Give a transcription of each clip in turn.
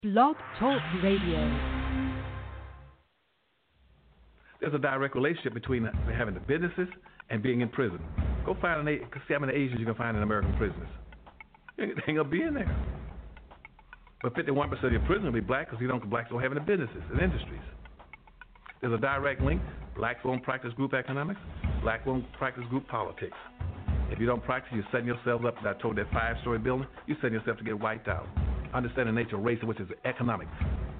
Blog Talk Radio. There's a direct relationship between having the businesses and being in prison. Go find see how many Asians you can find in American prisons. They ain't gonna be in there. But 51% of your prisoners will be black because blacks don't have any businesses and industries. There's a direct link. Blacks won't practice group economics. Blacks won't practice group politics. If you don't practice, you're setting yourself up. I told that 5-story building, you're setting yourself to get wiped out. Understand the nature of race, which is economics.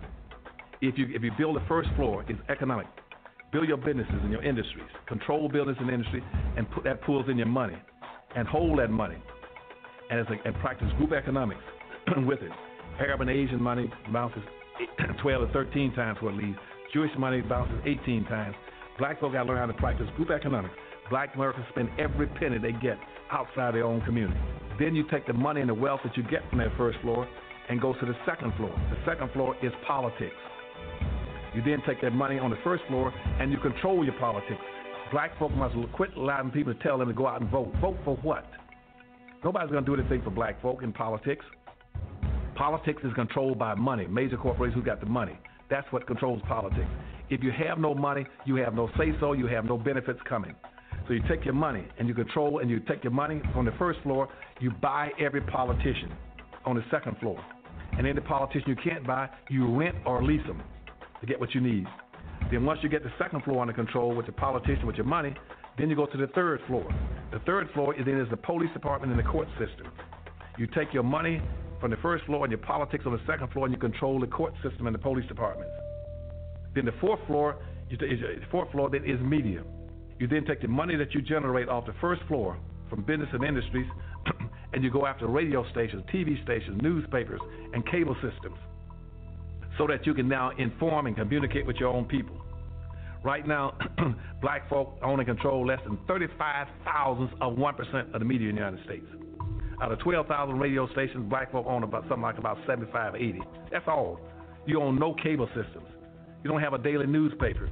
If you build the first floor, it's economic. Build your businesses and your industries. Control business and industry, and put that pulls in your money, and hold that money, and practice group economics with it. Arab and Asian money bounces 12 to 13 times what it leaves. Jewish money bounces 18 times. Black folk got to learn how to practice group economics. Black Americans spend every penny they get outside their own community. Then you take the money and the wealth that you get from that first floor and go to the second floor. The second floor is politics. You then take that money on the first floor and you control your politics. Black folk must quit allowing people to tell them to go out and vote. Vote for what? Nobody's going to do anything for black folk in politics. Politics is controlled by money, major corporations who got the money. That's what controls politics. If you have no money, you have no say-so, you have no benefits coming. So you take your money and you control, and you take your money on the first floor, you buy every politician on the second floor. And any politician you can't buy, you rent or lease them to get what you need. Then once you get the second floor under control with the politician, with your money, then you go to the third floor. The third floor is the police department and the court system. You take your money from the first floor and your politics on the second floor, and you control the court system and the police departments. Then the fourth floor then is media. You then take the money that you generate off the first floor from business and industries, and you go after radio stations, TV stations, newspapers, and cable systems, so that you can now inform and communicate with your own people. Right now, black folk own and control less than 35 thousandths of 1% of the media in the United States. Out of 12,000 radio stations, black folk own about 75, 80. That's all. You own no cable systems. You don't have a daily newspaper.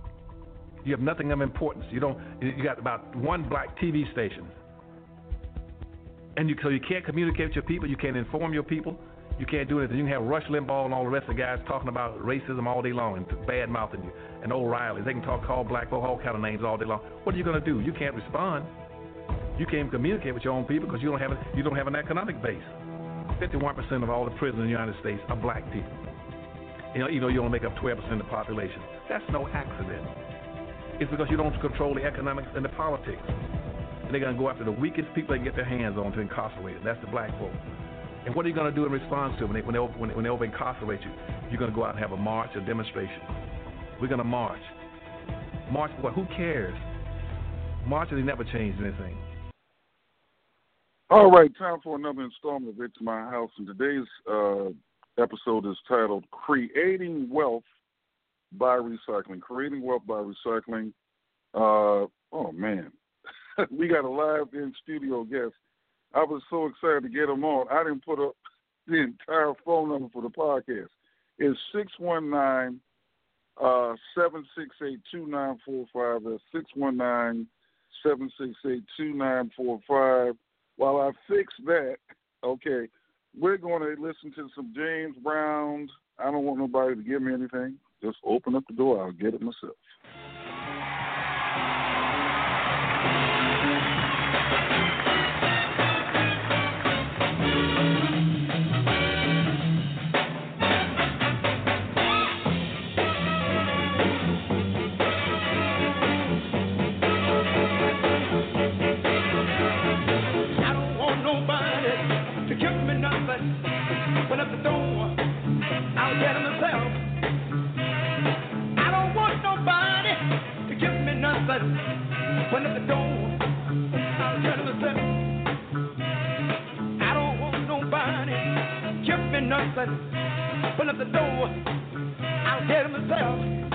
You have nothing of importance. You got about one black TV station. And so you can't communicate with your people. You can't inform your people. You can't do anything. You can have Rush Limbaugh and all the rest of the guys talking about racism all day long and bad-mouthing you, and O'Reilly. They can call black folk all kind of names all day long. What are you going to do? You can't respond. You can't communicate with your own people because you don't have an economic base. 51% of all the prisoners in the United States are black people. You only make up 12% of the population. That's no accident. It's because you don't control the economics and the politics. And they're going to go after the weakest people they can get their hands on to incarcerate them. That's the black folk. And what are you going to do in response to them when they over-incarcerate you? You're going to go out and have a march, a demonstration. We're going to march. March for what? Who cares? Marches, they never changed anything. All right, time for another installment of It's My House. And today's episode is titled Creating Wealth by Recycling. Creating Wealth by Recycling. Oh, man. We got a live in-studio guest. I was so excited to get him on. I didn't put up the entire phone number for the podcast. It's 619-768-2945. That's 619-768-2945. While I fix that, okay, we're going to listen to some James Brown. I don't want nobody to give me anything. Just open up the door. I'll get it myself. When at the door, I'll tell myself, I don't want nobody give me nothing. When at the door, I'll tell myself,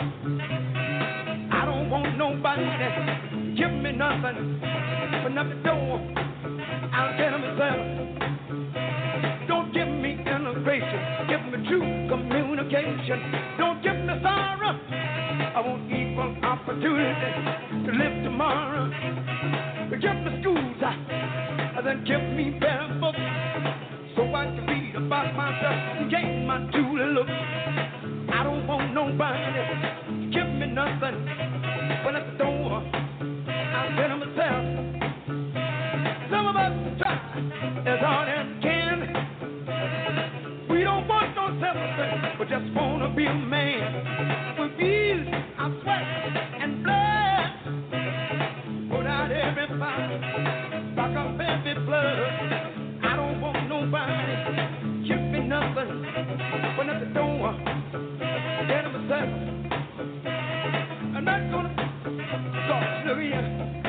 I don't want nobody give me nothing. When at the door, I'll tell myself, don't give me integration, give me true communication. Don't give me sorrow, I want equal opportunity to live tomorrow. Give me schools, then give me better books, so I can read about myself, gain my truly look. I don't want nobody to give me nothing. But at the door, I'll tell them myself. Some of us try as hard as we can. We don't want no sympathy, we just want to be a man. We feel our sweat and blood. Put out every fight, rock up every blood. I don't want nobody to give me nothing. But at the door, I'll tell them myself. I'm not gonna talk to you.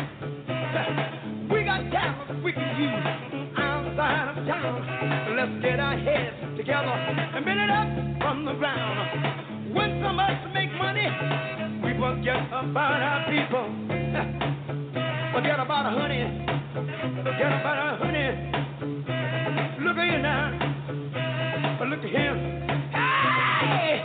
We got talent we can use outside of town. Let's get our heads together and build it up from the ground. When some of us make money, we forget about our people. Forget about our honey. Forget about our honey. Look at you now. Look at him. Hey!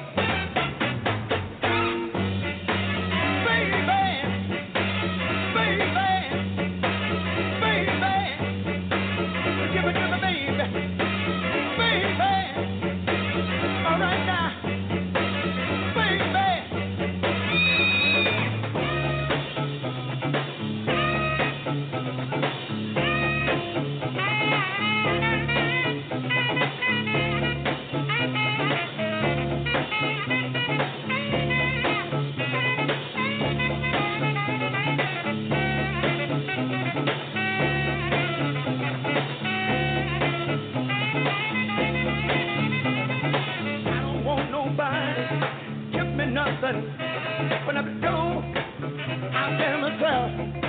Open up the door, I'll tell myself.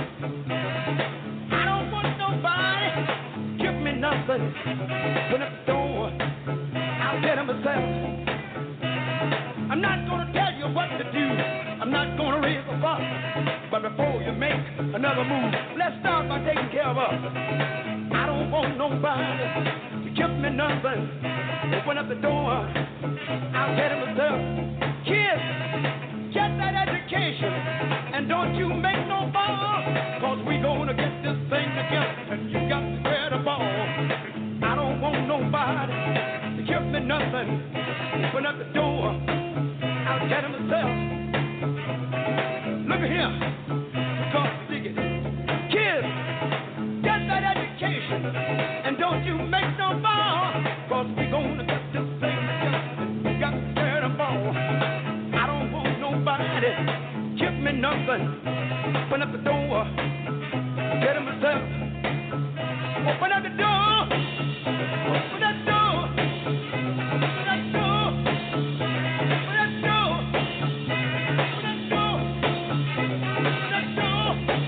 I don't want nobody give me nothing. Open up the door, I'll tell myself. I'm not gonna tell you what to do. I'm not gonna raise a fuss. But before you make another move, let's start by taking care of us. I don't want nobody to give me nothing. Open up the door, I'll tell myself. Kids, get that education, and don't you make no ball, cause we gonna get this thing together, and you got to wear the ball. I don't want nobody to give me nothing. Open up the door, I'll get it myself. Look at here, come dig it. Kids, get that education, and don't you make no ball, cause we gonna get this thing together, and you got to wear the ball. Nobody give me nothing. Open up the door, get him myself. Open up the door, open that door, open that door, open that door, open that door, open that door,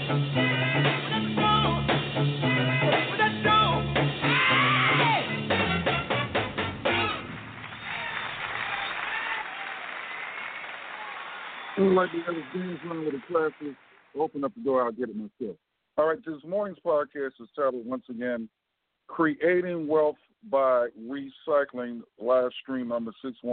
open that door, open that door. Hey! Like the other games run with the classes, open up the door, I'll get it myself. All right, this morning's podcast is titled, once again, Creating Wealth by Recycling, live stream number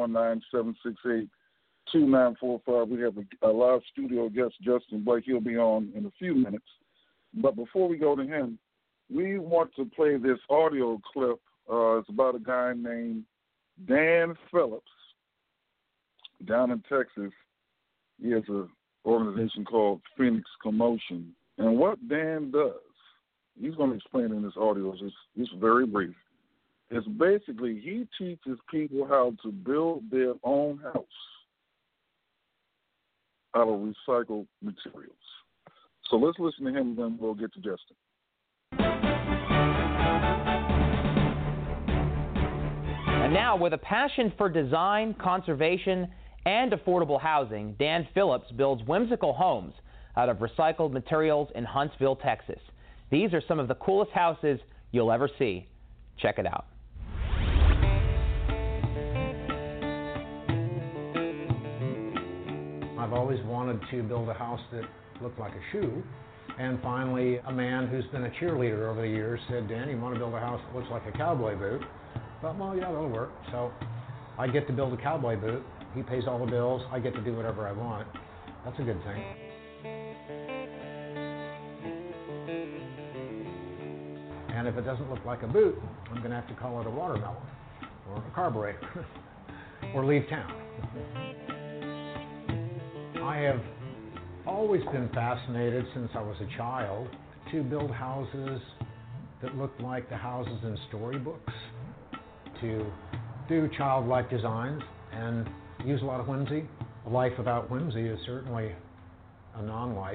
619-768-2945. We have a live studio guest, Justin Blake. He'll be on in a few minutes. But before we go to him, we want to play this audio clip. It's about a guy named Dan Phillips down in Texas. He has an organization called Phoenix Commotion. And what Dan does, he's going to explain in this audio, it's very brief. It's basically he teaches people how to build their own house out of recycled materials. So let's listen to him, and then we'll get to Justin. And now, with a passion for design, conservation, and affordable housing, Dan Phillips builds whimsical homes out of recycled materials in Huntsville, Texas. These are some of the coolest houses you'll ever see. Check it out. I've always wanted to build a house that looked like a shoe. And finally, a man who's been a cheerleader over the years said, Dan, you want to build a house that looks like a cowboy boot? I thought, well, yeah, that'll work. So I get to build a cowboy boot. He pays all the bills. I get to do whatever I want. That's a good thing. And if it doesn't look like a boot, I'm going to have to call it a watermelon or a carburetor or leave town. I have always been fascinated since I was a child to build houses that look like the houses in storybooks, to do childlike designs and use a lot of whimsy. A life without whimsy is certainly a non-life.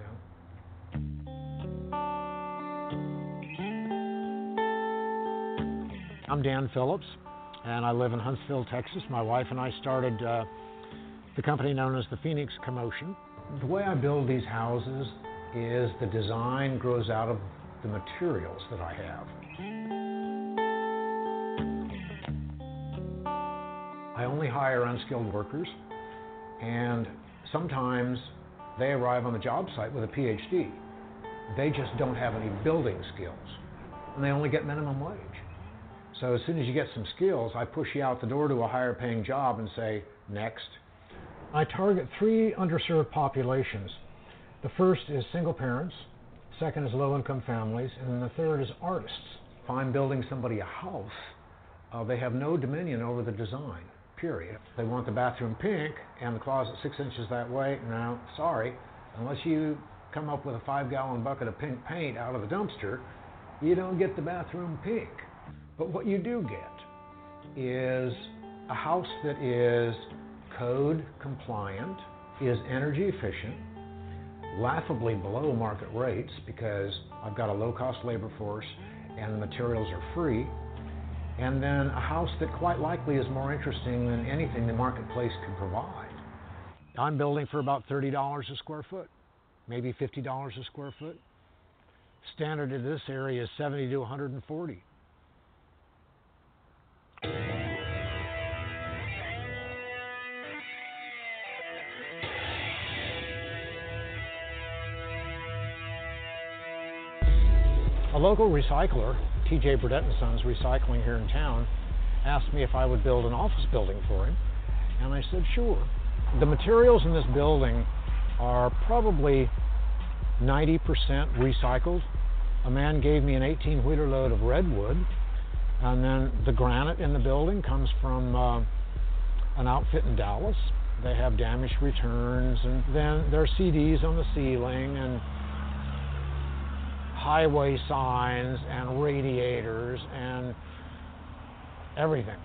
I'm Dan Phillips, and I live in Huntsville, Texas. My wife and I started the company known as the Phoenix Commotion. The way I build these houses is the design grows out of the materials that I have. I only hire unskilled workers, and sometimes they arrive on the job site with a PhD. They just don't have any building skills, and they only get minimum wage. So as soon as you get some skills, I push you out the door to a higher paying job and say, next. I target 3 underserved populations. The first is single parents, second is low-income families, and then the third is artists. If I'm building somebody a house, they have no dominion over the design, period. They want the bathroom pink and the closet 6 inches that way. No, sorry, unless you come up with a 5-gallon bucket of pink paint out of the dumpster, you don't get the bathroom pink. But what you do get is a house that is code compliant, is energy efficient, laughably below market rates because I've got a low-cost labor force and the materials are free, and then a house that quite likely is more interesting than anything the marketplace can provide. I'm building for about $30 a square foot, maybe $50 a square foot. Standard in this area is $70 to $140. A local recycler, T.J. Burdett & Sons Recycling here in town, asked me if I would build an office building for him, and I said sure. The materials in this building are probably 90% recycled. A man gave me an 18-wheeler load of redwood, and then the granite in the building comes from an outfit in Dallas. They have damaged returns, and then there are CDs on the ceiling, and highway signs, and radiators, and everything.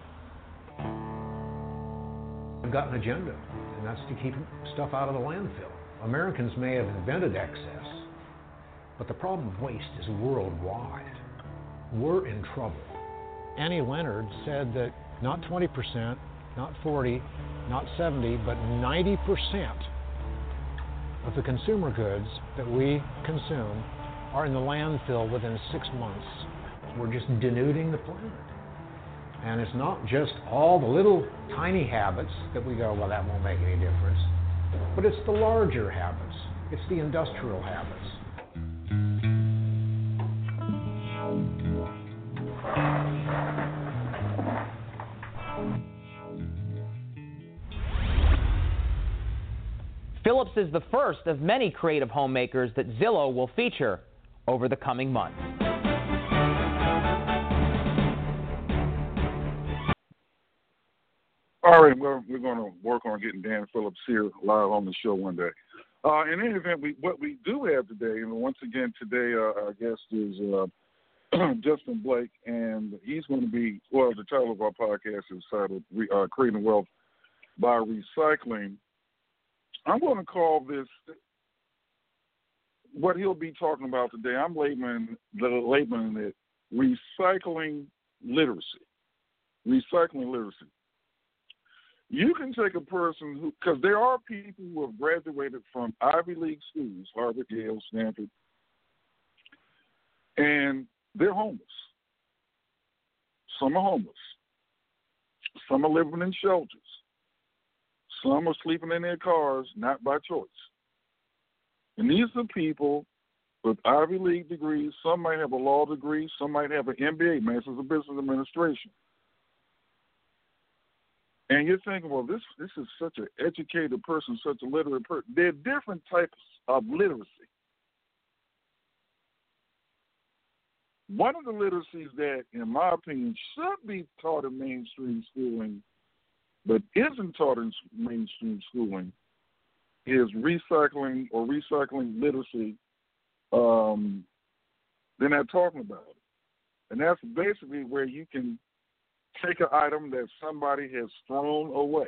I've got an agenda, and that's to keep stuff out of the landfill. Americans may have invented excess, but the problem of waste is worldwide. We're in trouble. Annie Leonard said that not 20%, not 40, not 70, but 90% of the consumer goods that we consume are in the landfill within 6 months. We're just denuding the planet. And it's not just all the little tiny habits that we go, well, that won't make any difference, but it's the larger habits. It's the industrial habits. Phillips is the first of many creative homemakers that Zillow will feature over the coming months. All right, well, we're going to work on getting Dan Phillips here live on the show one day. In any event, what we do have today, and once again today, our guest is Justin Blake, and he's going to be, well, the title of our podcast is titled Creating Wealth by Recycling. I'm going to call this, what he'll be talking about today, I'm labeling it recycling literacy. Recycling literacy. You can take a person who, because there are people who have graduated from Ivy League schools, Harvard, Yale, Stanford, and they're homeless. Some are homeless. Some are living in shelters. Some are sleeping in their cars, not by choice. And these are people with Ivy League degrees. Some might have a law degree. Some might have an MBA, Master's of Business Administration. And you're thinking, well, this is such an educated person, such a literate person. There are different types of literacy. one of the literacies that, in my opinion, should be taught in mainstream schooling, but isn't taught in mainstream schooling, is recycling or recycling literacy. They're not talking about it. And that's basically where you can take an item that somebody has thrown away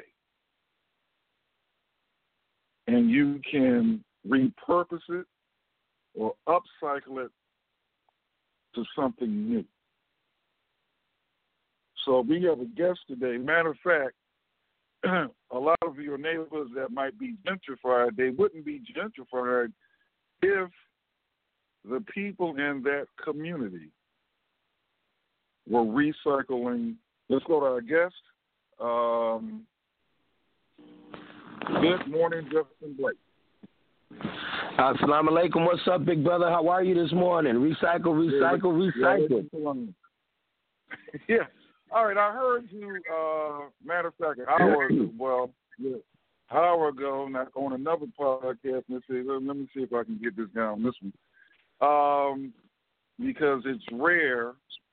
and you can repurpose it or upcycle it to something new. So we have a guest today. Matter of fact, a lot of your neighborhoods that might be gentrified, they wouldn't be gentrified if the people in that community were recycling. Let's go to our guest. Good morning, Justin Blake. Assalamu alaikum. What's up, big brother? How are you this morning? Recycle. Yeah. All right. I heard you, matter of fact, an hour ago, on another podcast. Let me see if I can get this down on this one. Because it's rare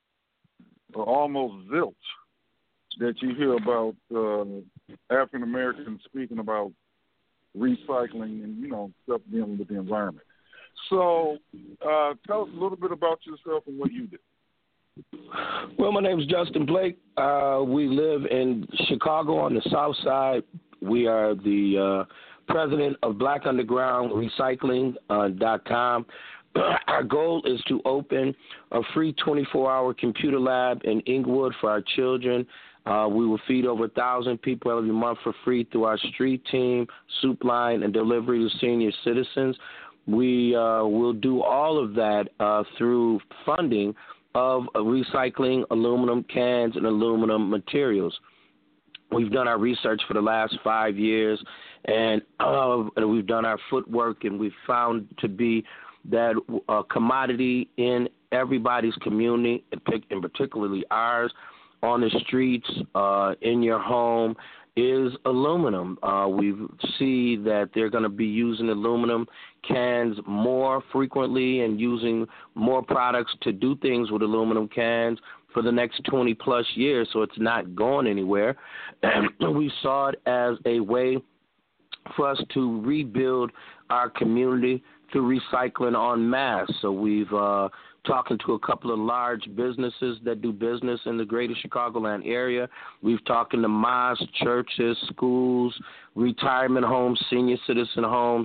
or almost zilch that you hear about African Americans speaking about recycling and, stuff dealing with the environment. So tell us a little bit about yourself and what you do. Well, my name is Justin Blake. We live in Chicago on the South Side. We are the president of Black Underground Recycling.com. Our goal is to open a free 24-hour computer lab in Inglewood for our children. We will feed over 1,000 people every month for free through our street team, soup line, and delivery to senior citizens. We will do all of that through funding of recycling aluminum cans and aluminum materials. We've done our research for the last 5 years, and we've done our footwork, and we've found to be that commodity in everybody's community, and particularly ours, on the streets, in your home, is aluminum. We see that they're going to be using aluminum cans more frequently and using more products to do things with aluminum cans for the next 20-plus years, so it's not going anywhere. And we saw it as a way for us to rebuild our community through recycling en masse. So we've talking to a couple of large businesses that do business in the greater Chicagoland area. We've talked to mosques, churches, schools, retirement homes, senior citizen homes,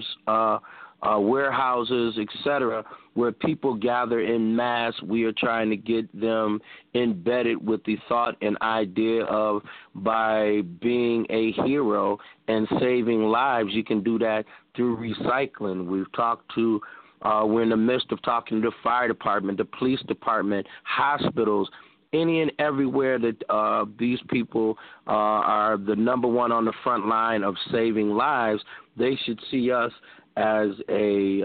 warehouses, etc., where people gather in mass. We are trying to get them embedded with the thought and idea of, by being a hero and saving lives, you can do that through recycling. We've talked to we're in the midst of talking to the fire department, the police department, hospitals, any and everywhere that these people are the number one on the front line of saving lives. They should see us as a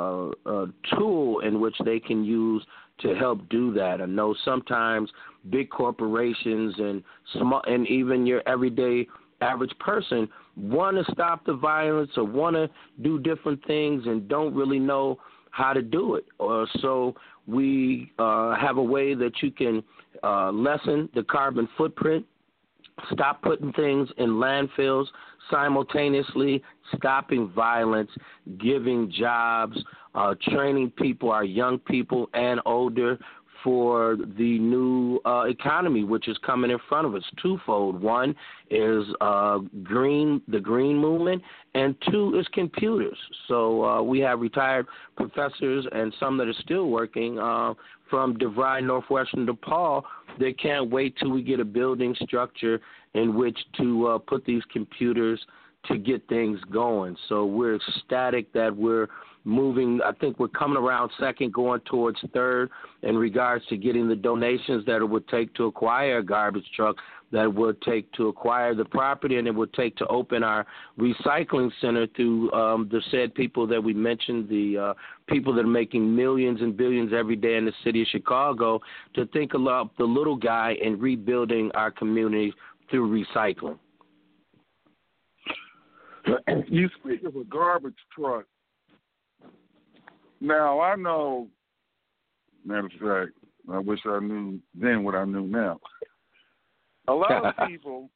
tool in which they can use to help do that. I know sometimes big corporations and small, and even your everyday average person want to stop the violence or want to do different things and don't really know how to do it. So we have a way that you can lessen the carbon footprint, stop putting things in landfills, simultaneously stopping violence, giving jobs, training people, our young people and older, for the new economy, which is coming in front of us. Twofold. One is the green movement, and two is computers. So we have retired professors and some that are still working from DeVry, Northwestern, DePaul. They can't wait till we get a building structure in which to put these computers to get things going. So we're ecstatic that we're moving. I think we're coming around second, going towards third in regards to getting the donations that it would take to acquire a garbage truck, that it would take to acquire the property, and it would take to open our recycling center through the said people that we mentioned, the people that are making millions and billions every day in the city of Chicago, to think about the little guy and rebuilding our community through recycling. You speak of a garbage truck. Now, I know, matter of fact, I wish I knew then what I knew now. A lot of people,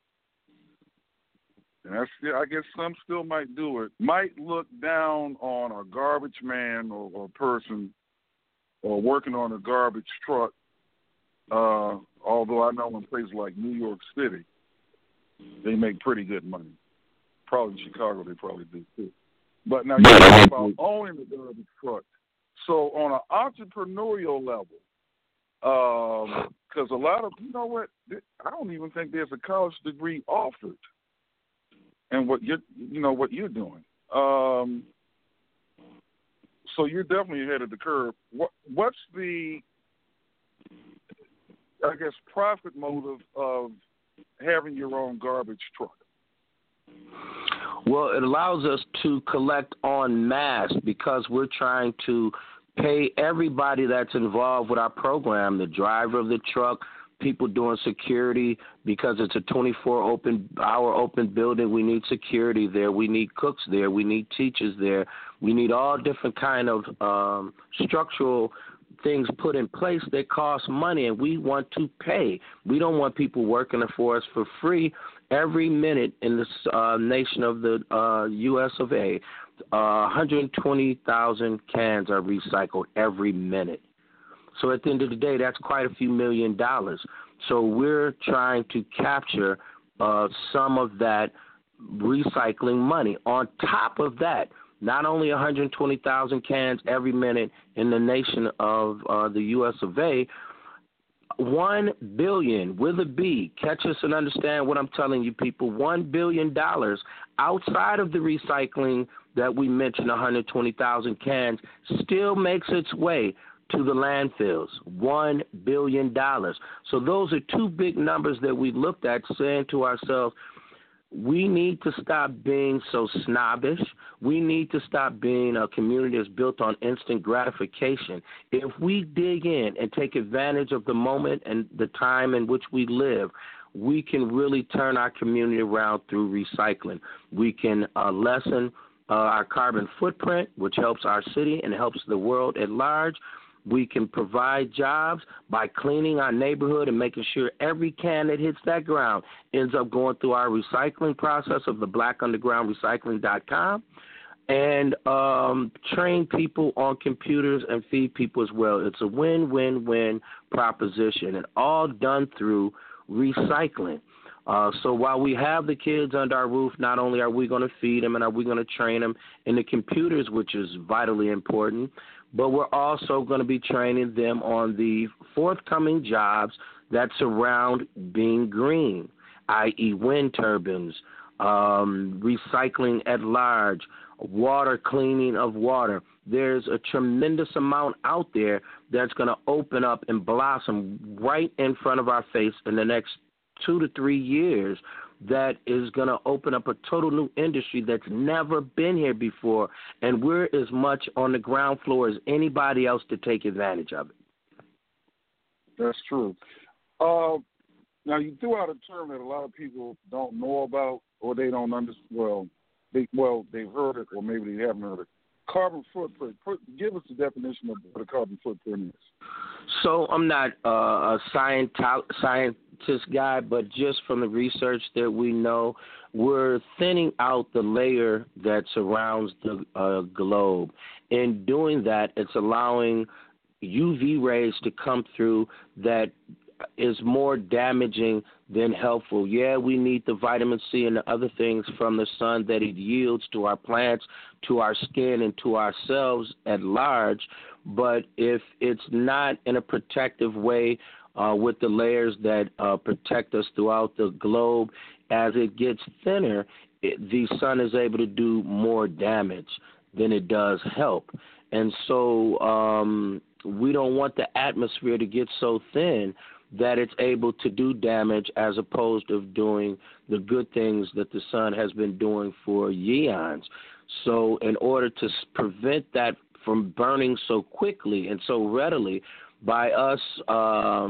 and I guess some still might do it, might look down on a garbage man or person or working on a garbage truck, although I know in places like New York City, they make pretty good money. Probably in Chicago they probably do too. But now you're talking about owning a garbage truck. So on an entrepreneurial level, because a lot of, you know what, I don't even think there's a college degree offered in what you're doing. So you're definitely ahead of the curve. What's the, I guess, profit motive of having your own garbage truck? Well, it allows us to collect en masse because we're trying to pay everybody that's involved with our program, the driver of the truck, people doing security, because it's a 24-hour open building. We need security there. We need cooks there. We need teachers there. We need all different kind of structural things put in place that cost money, and we want to pay. We don't want people working for us for free. Every minute in this nation of the U.S. of A., 120,000 cans are recycled every minute. So at the end of the day, that's quite a few $1 million. So we're trying to capture some of that recycling money. On top of that, not only 120,000 cans every minute in the nation of the U.S. of A., 1 billion with a B, catch us and understand what I'm telling you people, $1 billion outside of the recycling that we mentioned, 120,000 cans, still makes its way to the landfills, $1 billion. So those are two big numbers that we looked at, saying to ourselves, we need to stop being so snobbish. We need to stop being a community that's built on instant gratification. If we dig in and take advantage of the moment and the time in which we live, we can really turn our community around through recycling. We can lessen our carbon footprint, which helps our city and helps the world at large. We can provide jobs by cleaning our neighborhood and making sure every can that hits that ground ends up going through our recycling process of the blackundergroundrecycling.com, and train people on computers and feed people as well. It's a win-win-win proposition, and all done through recycling. So while we have the kids under our roof, not only are we going to feed them and are we going to train them in the computers, which is vitally important, but we're also going to be training them on the forthcoming jobs that surround being green, i.e. wind turbines, recycling at large, water cleaning of water. There's a tremendous amount out there that's going to open up and blossom right in front of our face in the next 2 to 3 years that is going to open up a total new industry that's never been here before, and we're as much on the ground floor as anybody else to take advantage of it. That's true. Now, you threw out a term that a lot of people don't know about or they don't understand. Well, they've heard it or maybe they haven't heard it. Carbon footprint. Give us the definition of what a carbon footprint is. So I'm not a scientist guy, but just from the research that we know, we're thinning out the layer that surrounds the globe. In doing that, it's allowing UV rays to come through that is more damaging than helpful. Yeah, we need the vitamin C and the other things from the sun that it yields to our plants, to our skin, and to ourselves at large, but if it's not in a protective way with the layers that protect us throughout the globe, as it gets thinner, the sun is able to do more damage than it does help. And so we don't want the atmosphere to get so thin that it's able to do damage as opposed to doing the good things that the sun has been doing for eons. So in order to prevent that from burning so quickly and so readily, by us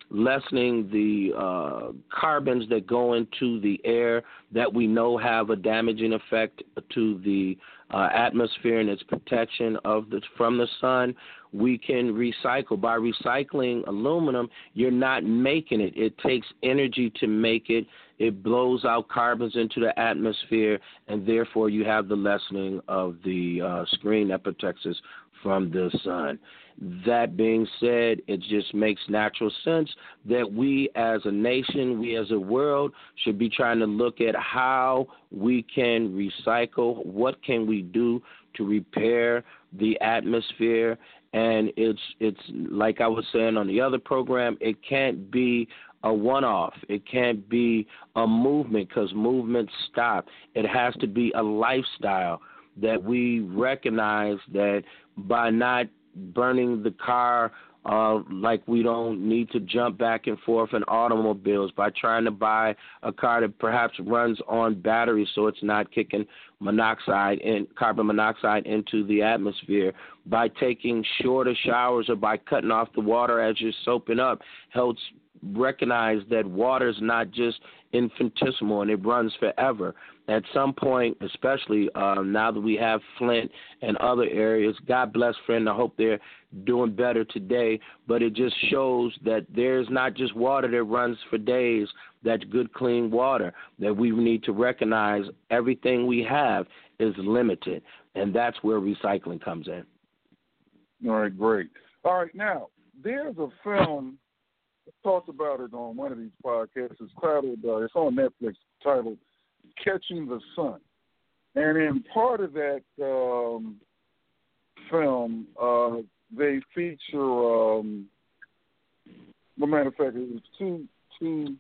lessening the carbons that go into the air that we know have a damaging effect to the atmosphere and its protection from the sun. We can recycle. By recycling aluminum, you're not making it. It takes energy to make it. It blows out carbons into the atmosphere, and therefore you have the lessening of the screen that protects us from the sun. That being said, it just makes natural sense that we as a nation, we as a world, should be trying to look at how we can recycle, what can we do to repair the atmosphere. And it's like I was saying on the other program, it can't be a one-off. It can't be a movement, because movements stop. It has to be a lifestyle that we recognize that by not burning the car like we don't need to jump back and forth in automobiles, by trying to buy a car that perhaps runs on batteries so it's not kicking carbon monoxide into the atmosphere, by taking shorter showers or by cutting off the water as you're soaping up, helps recognize that water is not just infinitesimal and it runs forever. At some point, especially now that we have Flint and other areas, God bless Flint, I hope they're doing better today, but it just shows that there's not just water that runs for days, that's good, clean water, that we need to recognize everything we have is limited, and that's where recycling comes in. All right, great. All right, now, there's a film, I talked about it on one of these podcasts, it's on Netflix, titled Catching the Sun. And in part of that film, they feature, well, matter of fact, it was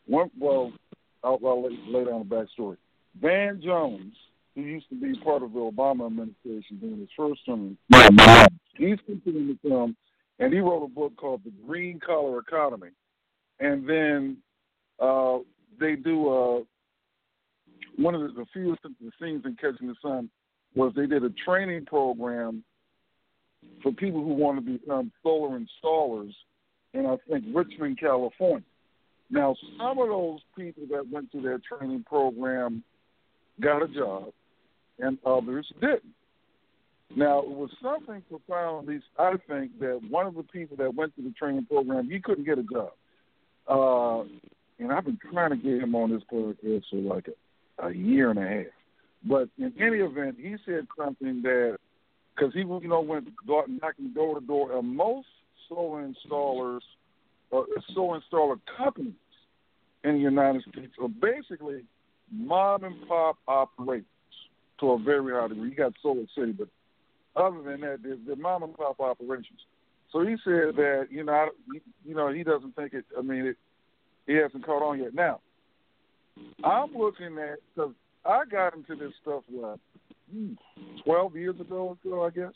I'll lay down the backstory. Van Jones, who used to be part of the Obama administration during his first term, he's featured in the film, and he wrote a book called The Green Collar Economy. And then they do one of the few scenes in Catching the Sun was they did a training program for people who want to become solar installers in, I think, Richmond, California. Now, some of those people that went through that training program got a job, and others didn't. Now, it was something profound, at least I think, that one of the people that went through the training program, he couldn't get a job. And I've been trying to get him on this podcast for like a year and a half. But in any event, he said something that, because he went knocking door to door, and most solar installer companies in the United States are basically mom and pop operations to a very high degree. You got Solar City, but other than that, they're mom and pop operations. So he said that he doesn't think it. I mean, he hasn't caught on yet. Now, I'm looking at, because I got into this stuff 12 years ago or so, I guess.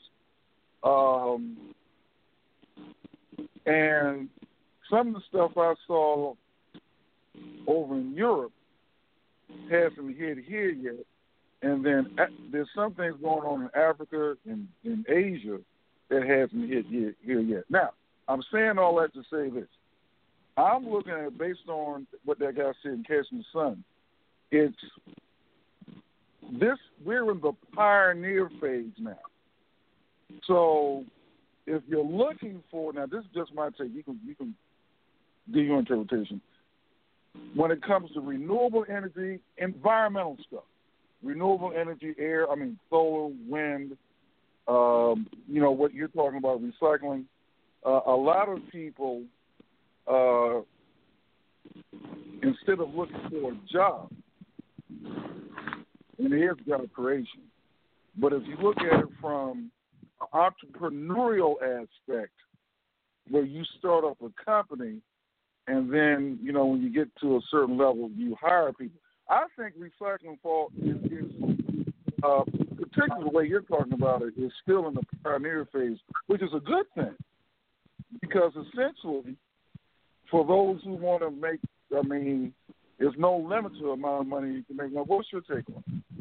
And some of the stuff I saw over in Europe hasn't hit here yet. And then there's some things going on in Africa and in Asia that hasn't hit here yet. Now, I'm saying all that to say this. I'm looking at it based on what that guy said in Catching the Sun. We're in the pioneer phase now. So if you're looking for, now this is just my take, you can do your interpretation. When it comes to renewable energy, environmental stuff, renewable energy, solar, wind, what you're talking about, recycling, a lot of people, instead of looking for a job, and here's job creation, but if you look at it from an entrepreneurial aspect, where you start up a company, and then, when you get to a certain level, you hire people. I think recycling is particularly the way you're talking about it, is still in the pioneer phase, which is a good thing. Because essentially, for those who want to make, there's no limit to the amount of money you can make. Now, what's your take on it?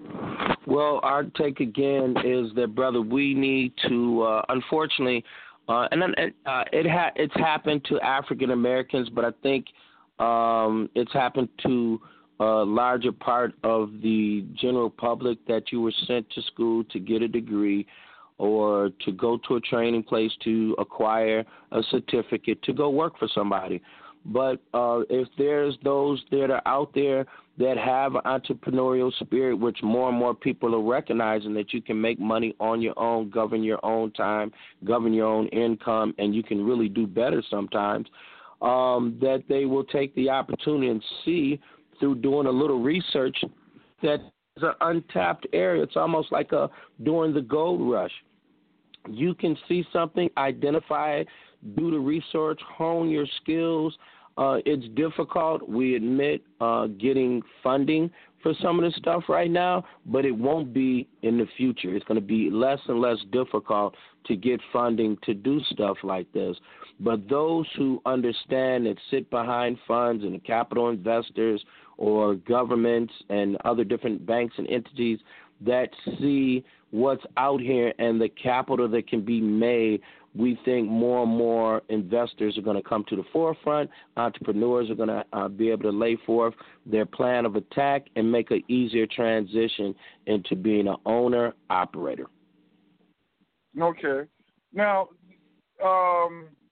Well, our take again is that, brother, we need to, unfortunately, It's happened to African Americans, but I think it's happened to a larger part of the general public that you were sent to school to get a degree or to go to a training place to acquire a certificate to go work for somebody. But if there's those that are out there that have an entrepreneurial spirit, which more and more people are recognizing that you can make money on your own, govern your own time, govern your own income, and you can really do better sometimes, that they will take the opportunity and see through doing a little research that is an untapped area. It's almost like during the gold rush. You can see something, identify it, do the research, hone your skills. It's difficult, we admit, getting funding for some of this stuff right now, but it won't be in the future. It's going to be less and less difficult to get funding to do stuff like this. But those who understand and sit behind funds and capital investors or governments and other different banks and entities that see what's out here and the capital that can be made, we think more and more investors are going to come to the forefront. Entrepreneurs are going to be able to lay forth their plan of attack and make an easier transition into being an owner-operator. Okay. Now, I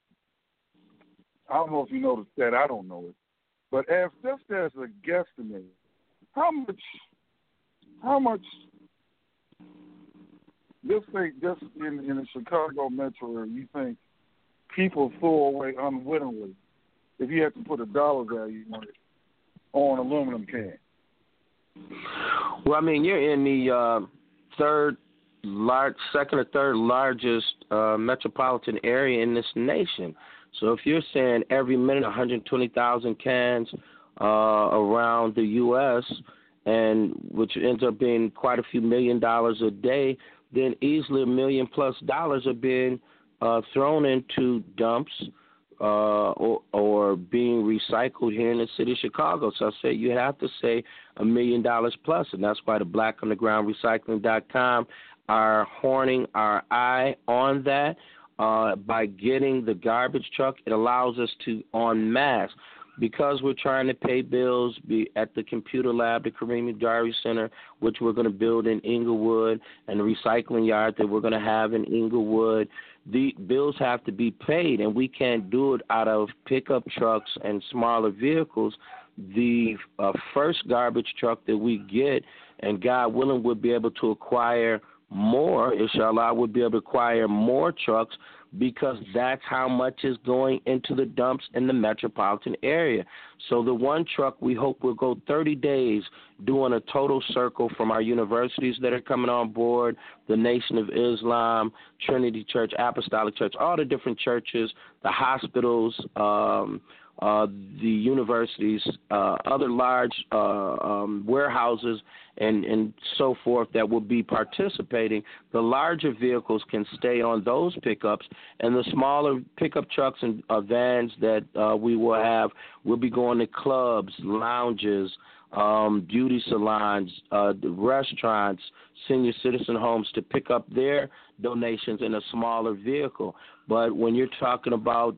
don't know if you noticed that. I don't know it. But just as a guesstimate, how much just in the Chicago metro area, you think people throw away unwittingly if you had to put a dollar value on it on an aluminum can? Well, I mean, you're in the second or third largest metropolitan area in this nation. So if you're saying every minute 120,000 cans around the U.S., and which ends up being quite a few $1 million a day, then easily $1 million+ are being thrown into dumps or being recycled here in the city of Chicago. So I say you have to say $1 million+, and that's why the BlackUndergroundRecycling.com are horning our eye on that. By getting the garbage truck, it allows us to en masse. Because we're trying to pay bills at the computer lab, the Kareem Diary Center, which we're going to build in Inglewood, and the recycling yard that we're going to have in Inglewood, the bills have to be paid, and we can't do it out of pickup trucks and smaller vehicles. The first garbage truck that we get, and God willing, we'll be able to acquire more, inshallah, we'll be able to acquire more trucks, because that's how much is going into the dumps in the metropolitan area. So the one truck we hope will go 30 days doing a total circle from our universities that are coming on board, the Nation of Islam, Trinity Church, Apostolic Church, all the different churches, the hospitals, the universities, other large warehouses, and so forth that will be participating. The larger vehicles can stay on those pickups, and the smaller pickup trucks and vans that we will have will be going to clubs, lounges, beauty salons, restaurants, senior citizen homes to pick up their donations in a smaller vehicle. But when you're talking about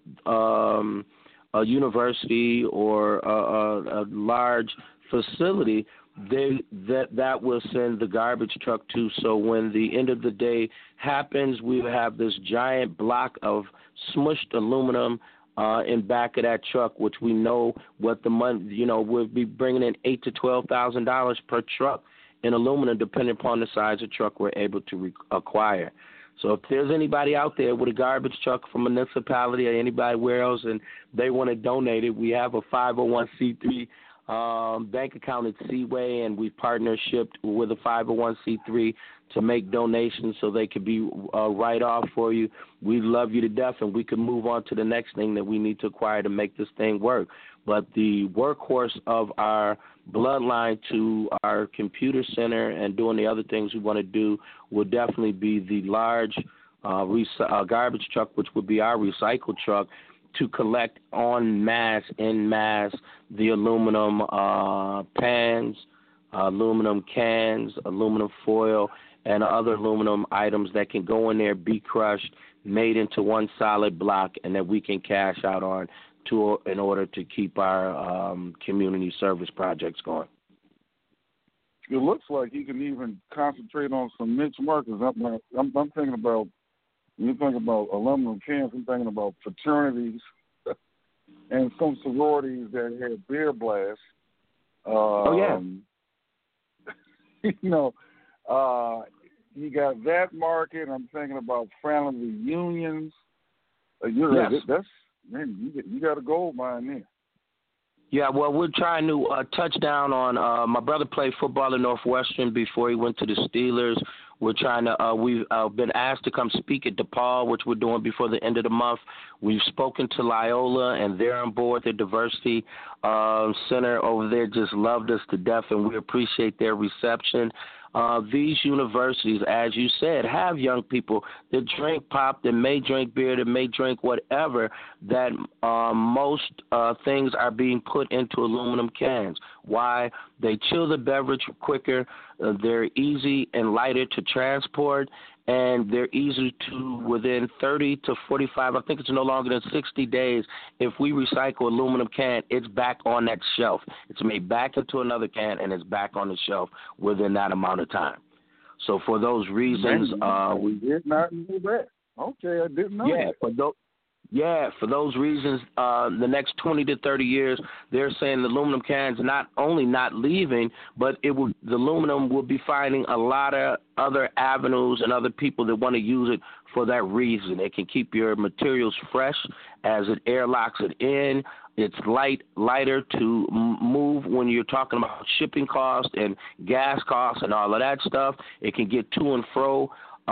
a university or a large facility, that will send the garbage truck to. So when the end of the day happens, we will have this giant block of smushed aluminum in back of that truck, which we know what the money, we'll be bringing in $8,000 to $12,000 per truck in aluminum, depending upon the size of truck we're able to acquire. So if there's anybody out there with a garbage truck from a municipality or anybody else and they want to donate it, we have a 501c3 bank account at Seaway, and we've partnershiped with a 501c3 to make donations so they could be right off for you. We love you to death, and we can move on to the next thing that we need to acquire to make this thing work. But the workhorse of our bloodline to our computer center and doing the other things we want to do will definitely be the large garbage truck, which would be our recycle truck, to collect en masse the aluminum pans, aluminum cans, aluminum foil, and other aluminum items that can go in there, be crushed, made into one solid block, and that we can cash out on in order to keep our community service projects going. It looks like you can even concentrate on some niche markets. I'm thinking about, when you think about aluminum cans, I'm thinking about fraternities and some sororities that had beer blasts. You got that market. I'm thinking about family reunions. You got a gold mine there. Yeah, well, we're trying to touch down on. My brother played football at Northwestern before he went to the Steelers. We're trying to. We've been asked to come speak at DePaul, which we're doing before the end of the month. We've spoken to Loyola, and they're on board. The diversity center over there just loved us to death, and we appreciate their reception. These universities, as you said, have young people that drink pop, that may drink beer, that may drink whatever, that most things are being put into aluminum cans. Why? They chill the beverage quicker, they're easy and lighter to transport, and they're easy to, within 30 to 45, I think it's no longer than 60 days, if we recycle aluminum can, it's back on that shelf. It's made back into another can, and it's back on the shelf within that amount of time. So for those reasons, we did not know that. Okay, I didn't know that. For those reasons, the next 20 to 30 years, they're saying the aluminum cans not only not leaving, but the aluminum will be finding a lot of other avenues and other people that want to use it for that reason. It can keep your materials fresh as it airlocks it in. It's lighter to move when you're talking about shipping costs and gas costs and all of that stuff. It can get to and fro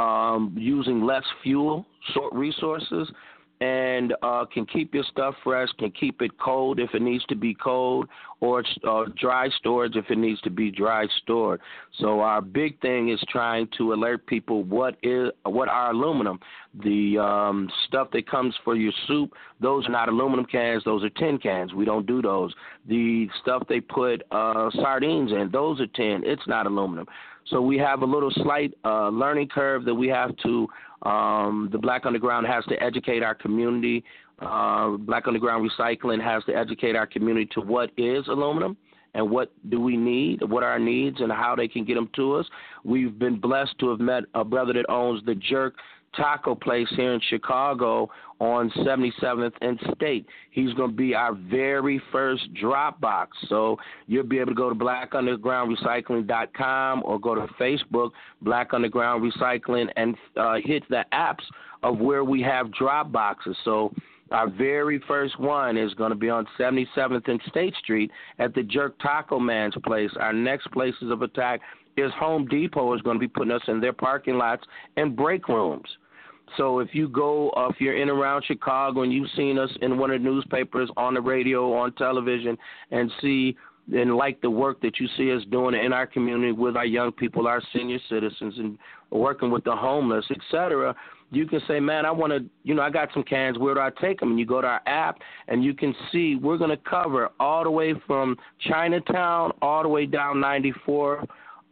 using less fuel, short resources, and can keep your stuff fresh, can keep it cold if it needs to be cold, or dry storage if it needs to be dry stored. So our big thing is trying to alert people what are aluminum. The stuff that comes for your soup, those are not aluminum cans, those are tin cans. We don't do those. The stuff they put sardines in, those are tin. It's not aluminum. So we have a little slight learning curve that we have to the Black Underground has to educate our community. Black Underground Recycling has to educate our community to what is aluminum and what do we need, what are our needs, and how they can get them to us. We've been blessed to have met a brother that owns the Jerk Taco place here in Chicago on 77th and State. He's going to be our very first drop box. So you'll be able to go to blackundergroundrecycling.com or go to Facebook, Black Underground Recycling, and hit the apps of where we have drop boxes. So our very first one is going to be on 77th and State Street at the Jerk Taco Man's place. Our next places of attack is Home Depot is going to be putting us in their parking lots and break rooms. So if you go, if you're in around Chicago and you've seen us in one of the newspapers, on the radio, on television, and see and like the work that you see us doing in our community with our young people, our senior citizens, and working with the homeless, et cetera, you can say, man, I want to, I got some cans. Where do I take them? And you go to our app, and you can see we're going to cover all the way from Chinatown all the way down 94,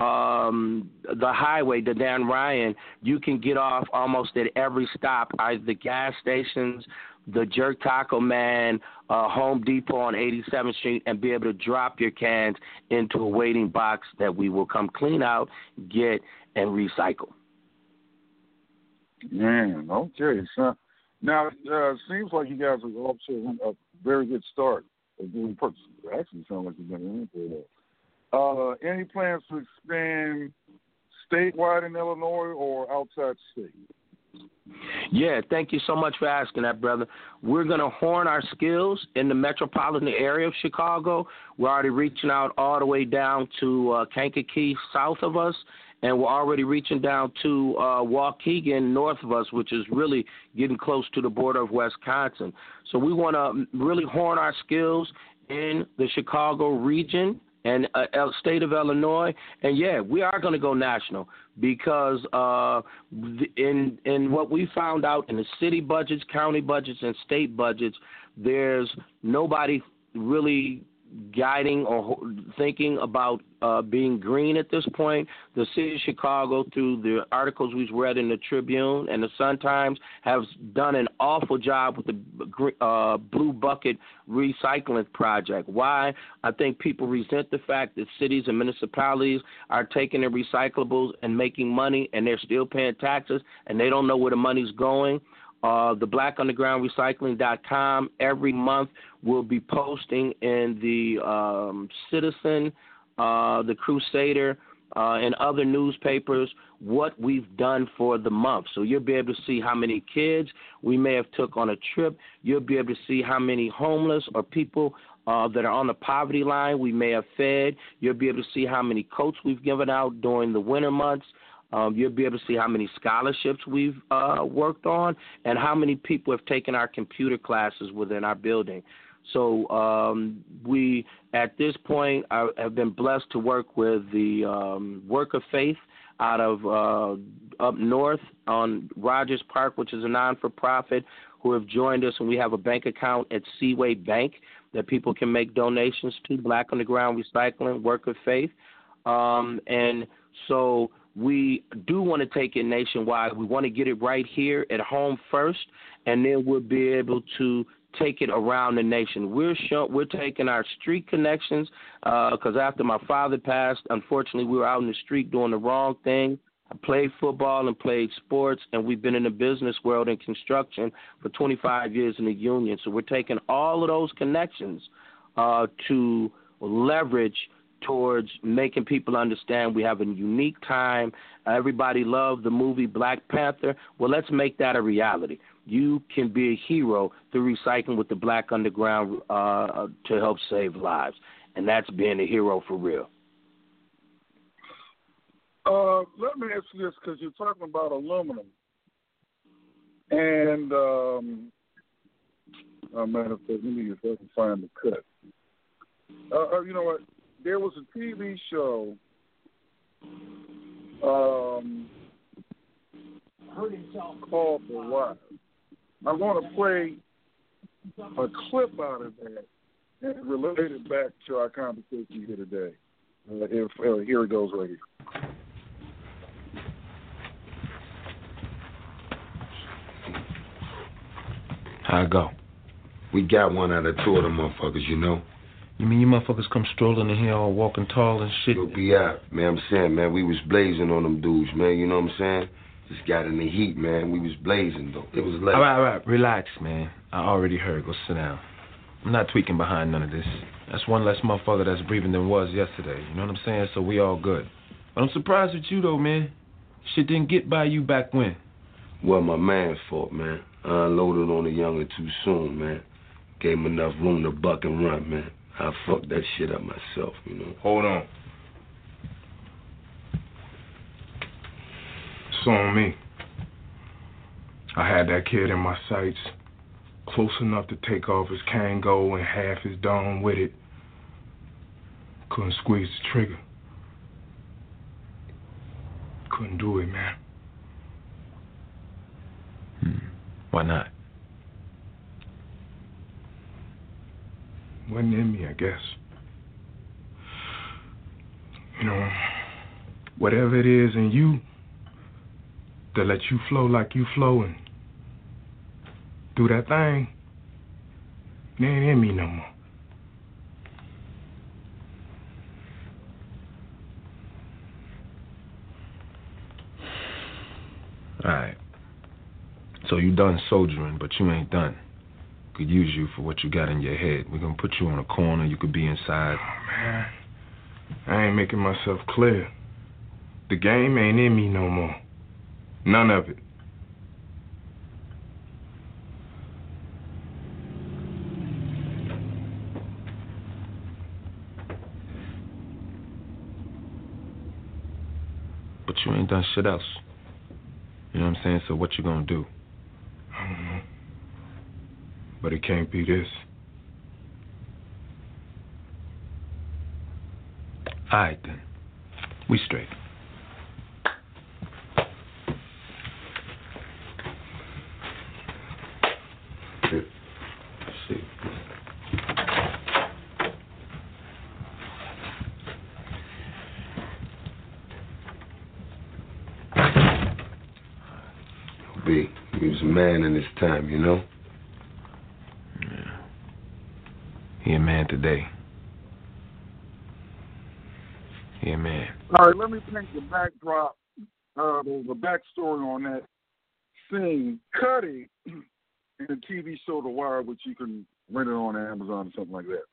the highway to Dan Ryan. You can get off almost at every stop, either the gas stations, the Jerk Taco Man, Home Depot on 87th Street, and be able to drop your cans into a waiting box that we will come clean out, get, and recycle. Man, okay. So now it seems like you guys are off to a very good start of doing purchase. Actually, sounds like you've been in for that. Any plans to expand statewide in Illinois or outside state? Yeah, thank you so much for asking that, brother. We're going to hone our skills in the metropolitan area of Chicago. We're already reaching out all the way down to Kankakee south of us, and we're already reaching down to Waukegan north of us, which is really getting close to the border of Wisconsin. So we want to really hone our skills in the Chicago region and state of Illinois. And, yeah, we are going to go national because in what we found out in the city budgets, county budgets, and state budgets, there's nobody really guiding or thinking about being green at this point. The city of Chicago, through the articles we've read in the Tribune and the Sun-Times, have done an awful job with the Blue Bucket recycling project. Why? I think people resent the fact that cities and municipalities are taking their recyclables and making money, and they're still paying taxes, and they don't know where the money's going. The BlackUndergroundRecycling.com every month will be posting in the Citizen, the Crusader, and other newspapers what we've done for the month. So you'll be able to see how many kids we may have took on a trip. You'll be able to see how many homeless or people that are on the poverty line we may have fed. You'll be able to see how many coats we've given out during the winter months. You'll be able to see how many scholarships we've worked on and how many people have taken our computer classes within our building. So we, at this point, have been blessed to work with the Work of Faith out of up north on Rogers Park, which is a non-for-profit, who have joined us, and we have a bank account at Seaway Bank that people can make donations to, Black Underground Recycling, Work of Faith. And so we do want to take it nationwide. We want to get it right here at home first, and then we'll be able to take it around the nation. We're taking our street connections because after my father passed, unfortunately, we were out in the street doing the wrong thing. I played football and played sports, and we've been in the business world and construction for 25 years in the union. So we're taking all of those connections to leverage towards making people understand we have a unique time. Everybody loved the movie Black Panther. Well, let's make that a reality. You can be a hero through recycling with the Black Underground to help save lives, and that's being a hero for real. Let me ask you this, because you're talking about aluminum. And, matter of fact, let me see if I can find the cut. You know what? There was a TV show called The Wire. I'm going to play a clip out of that and relate it back to our conversation here today. Here it goes right here. How it go? We got one out of two of them motherfuckers, you know. You mean you motherfuckers come strolling in here all walking tall and shit? You'll be out, man. I'm saying, man, we was blazing on them dudes, man. You know what I'm saying? Just got in the heat, man. We was blazing, though. It was late. All right. Relax, man. I already heard. Go sit down. I'm not tweaking behind none of this. That's one less motherfucker that's breathing than was yesterday. You know what I'm saying? So we all good. But I'm surprised with you, though, man. Shit didn't get by you back when. Well, my man's fault, man. I unloaded on the younger too soon, man. Gave him enough room to buck and run, man. I fucked that shit up myself, you know. Hold on. It's on me. I had that kid in my sights, close enough to take off his Kango and half his dome with it. Couldn't squeeze the trigger. Couldn't do it, man. Why not? Wasn't in me, I guess. You know, whatever it is in you that lets you flow like you flow and do that thing, it ain't in me no more. Alright. So you done soldiering, but you ain't done. Could use you for what you got in your head. We're gonna put you on a corner, you could be inside. Oh, man. I ain't making myself clear. The game ain't in me no more. None of it. But you ain't done shit else. You know what I'm saying? So what you gonna do? I don't know. But it can't be this. All right, then. We straight. be. He was a man in his time, you know? Yeah. He a man today. He a man. All right, let me paint the backdrop, the backstory on that scene. Cuddy in the TV show The Wire, which you can rent it on Amazon or something like that.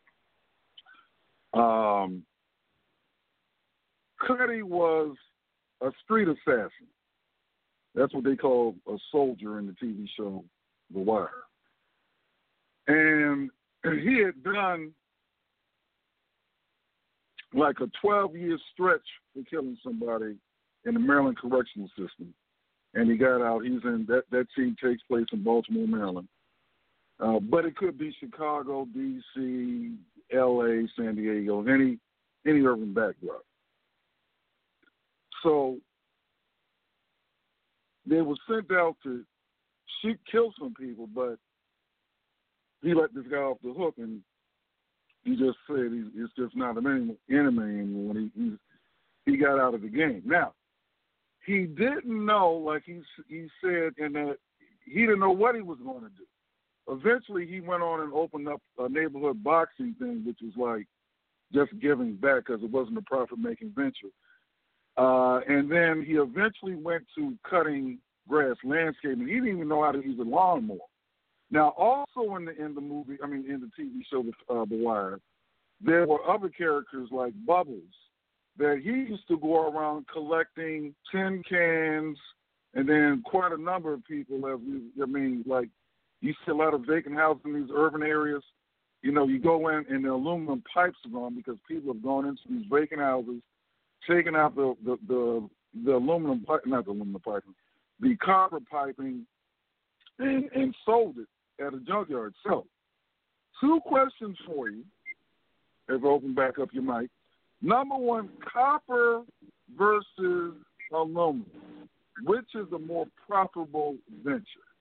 Cuddy was a street assassin. That's what they call a soldier in the TV show The Wire. And he had done like a 12-year stretch for killing somebody in the Maryland Correctional System. And he got out. He's in that scene takes place in Baltimore, Maryland. But it could be Chicago, D.C., L.A., San Diego, any urban backdrop. So they were sent out to kill some people, but he let this guy off the hook, and he just said he's just not an enemy anymore. He got out of the game. Now, he didn't know, like he said, in that he didn't know what he was going to do. Eventually, he went on and opened up a neighborhood boxing thing, which was like just giving back because it wasn't a profit-making venture. And then he eventually went to cutting grass, landscaping. He didn't even know how to use a lawnmower. Now, also in the movie, in the TV show The Wire, there were other characters like Bubbles that he used to go around collecting tin cans, and then quite a number of people. You see a lot of vacant houses in these urban areas. You know, you go in and the aluminum pipes are gone because people have gone into these vacant houses, taken out the aluminum pipe, not the aluminum piping, the copper piping, and sold it at a junkyard. So, 2 questions for you, as I open back up your mic. Number 1, copper versus aluminum. Which is a more profitable venture?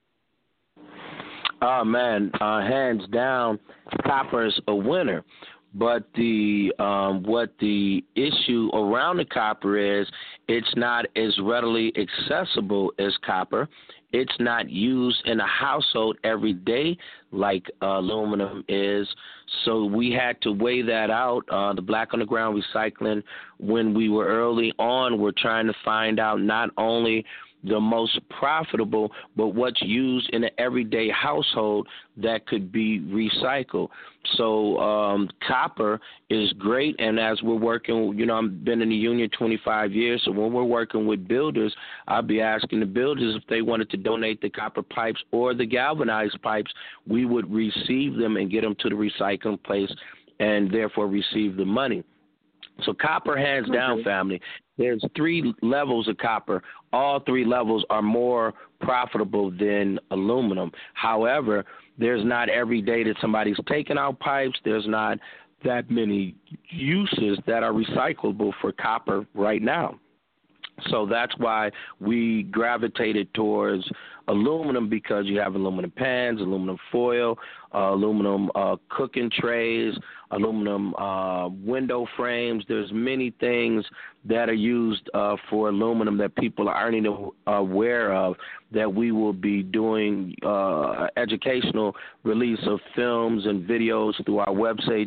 Oh, man, hands down, copper's a winner. But what the issue around the copper is, it's not as readily accessible as copper. It's not used in a household every day like aluminum is. So we had to weigh that out. The Black Underground Recycling, when we were early on, we're trying to find out not only the most profitable, but what's used in an everyday household that could be recycled. So copper is great, and as we're working, I've been in the union 25 years, so when we're working with builders, I'll be asking the builders if they wanted to donate the copper pipes or the galvanized pipes, we would receive them and get them to the recycling place and therefore receive the money. So copper, hands down, family. There's 3 levels of copper. All 3 levels are more profitable than aluminum. However, there's not every day that somebody's taking out pipes. There's not that many uses that are recyclable for copper right now. So that's why we gravitated towards aluminum, because you have aluminum pans, aluminum foil, aluminum cooking trays, aluminum window frames. There's many things that are used for aluminum that people aren't aware of, that we will be doing educational release of films and videos through our website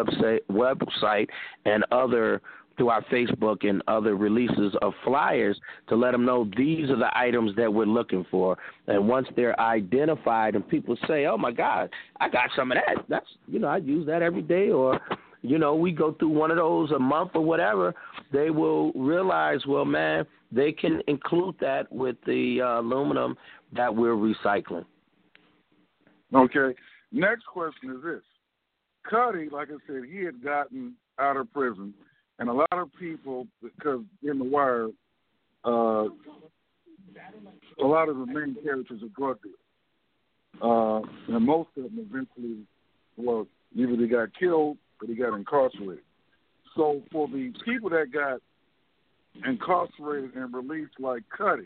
and other through our Facebook and other releases of flyers to let them know these are the items that we're looking for. And once they're identified and people say, oh, my God, I got some of that. That's, I use that every day. Or, we go through one of those a month or whatever, they will realize, well, man, they can include that with the aluminum that we're recycling. Okay. Next question is this. Cuddy, like I said, he had gotten out of prison. And a lot of people, because in The Wire, a lot of the main characters are drug dealers. And most of them eventually, either they got killed or they got incarcerated. So for the people that got incarcerated and released like Cuddy,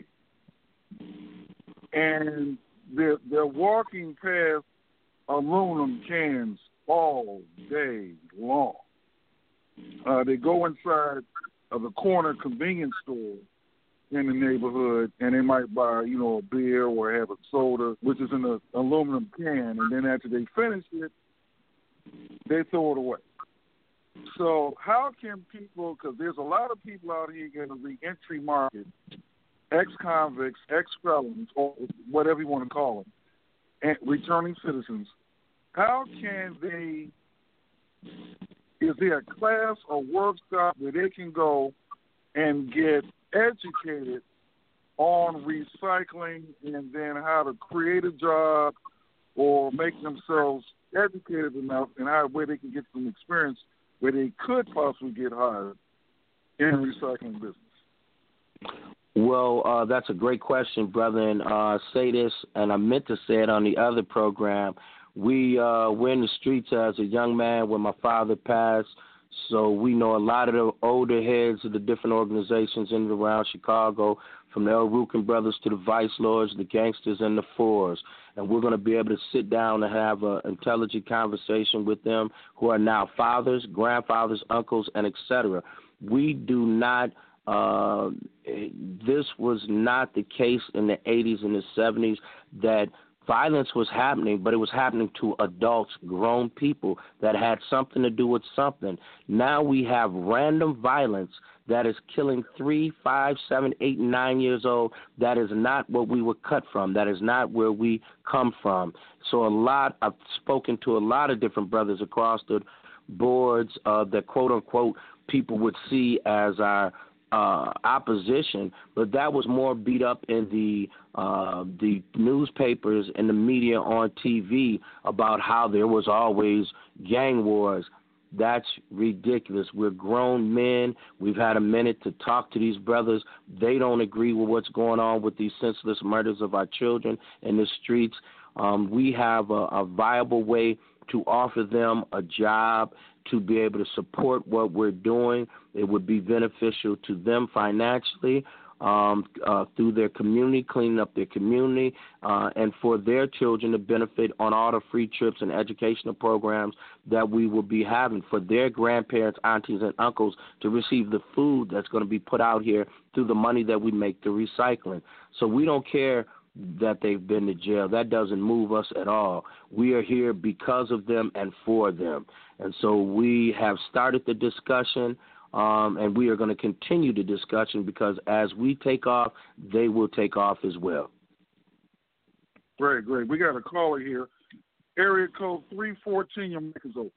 and they're walking past aluminum cans all day long. They go inside of the corner convenience store in the neighborhood, and they might buy, a beer or have a soda, which is in an aluminum can, and then after they finish it, they throw it away. So how can people, because there's a lot of people out here in the reentry market, ex-convicts, ex-felons, or whatever you want to call them, and returning citizens, how can they, is there a class or workshop where they can go and get educated on recycling and then how to create a job or make themselves educated enough and where they can get some experience where they could possibly get hired in the recycling business? Well, that's a great question, brother, and say this, and I meant to say it on the other program. We're in the streets as a young man when my father passed, so we know a lot of the older heads of the different organizations in and around Chicago, from the El Rukin brothers to the Vice Lords, the Gangsters, and the Fours. And we're going to be able to sit down and have an intelligent conversation with them who are now fathers, grandfathers, uncles, and et cetera. We do not this was not the case in the 80s and the 70s that violence was happening, but it was happening to adults, grown people that had something to do with something. Now we have random violence that is killing 3, 5, 7, 8, 9 years old. That is not what we were cut from. That is not where we come from. So I've spoken to a lot of different brothers across the boards that quote-unquote people would see as our opposition, but that was more beat up in the newspapers and the media on TV about how there was always gang wars. That's ridiculous. We're grown men. We've had a minute to talk to these brothers. They don't agree with what's going on with these senseless murders of our children in the streets. We have a viable way to offer them a job, to be able to support what we're doing. It would be beneficial to them financially, through their community, cleaning up their community, and for their children to benefit on all the free trips and educational programs that we will be having, for their grandparents, aunties, and uncles to receive the food that's going to be put out here through the money that we make through recycling. So we don't care that they've been to jail. That doesn't move us at all. We are here because of them and for them. And so we have started the discussion, and we are going to continue the discussion because as we take off, they will take off as well. Great. We got a caller here. Area code 314, your mic is open.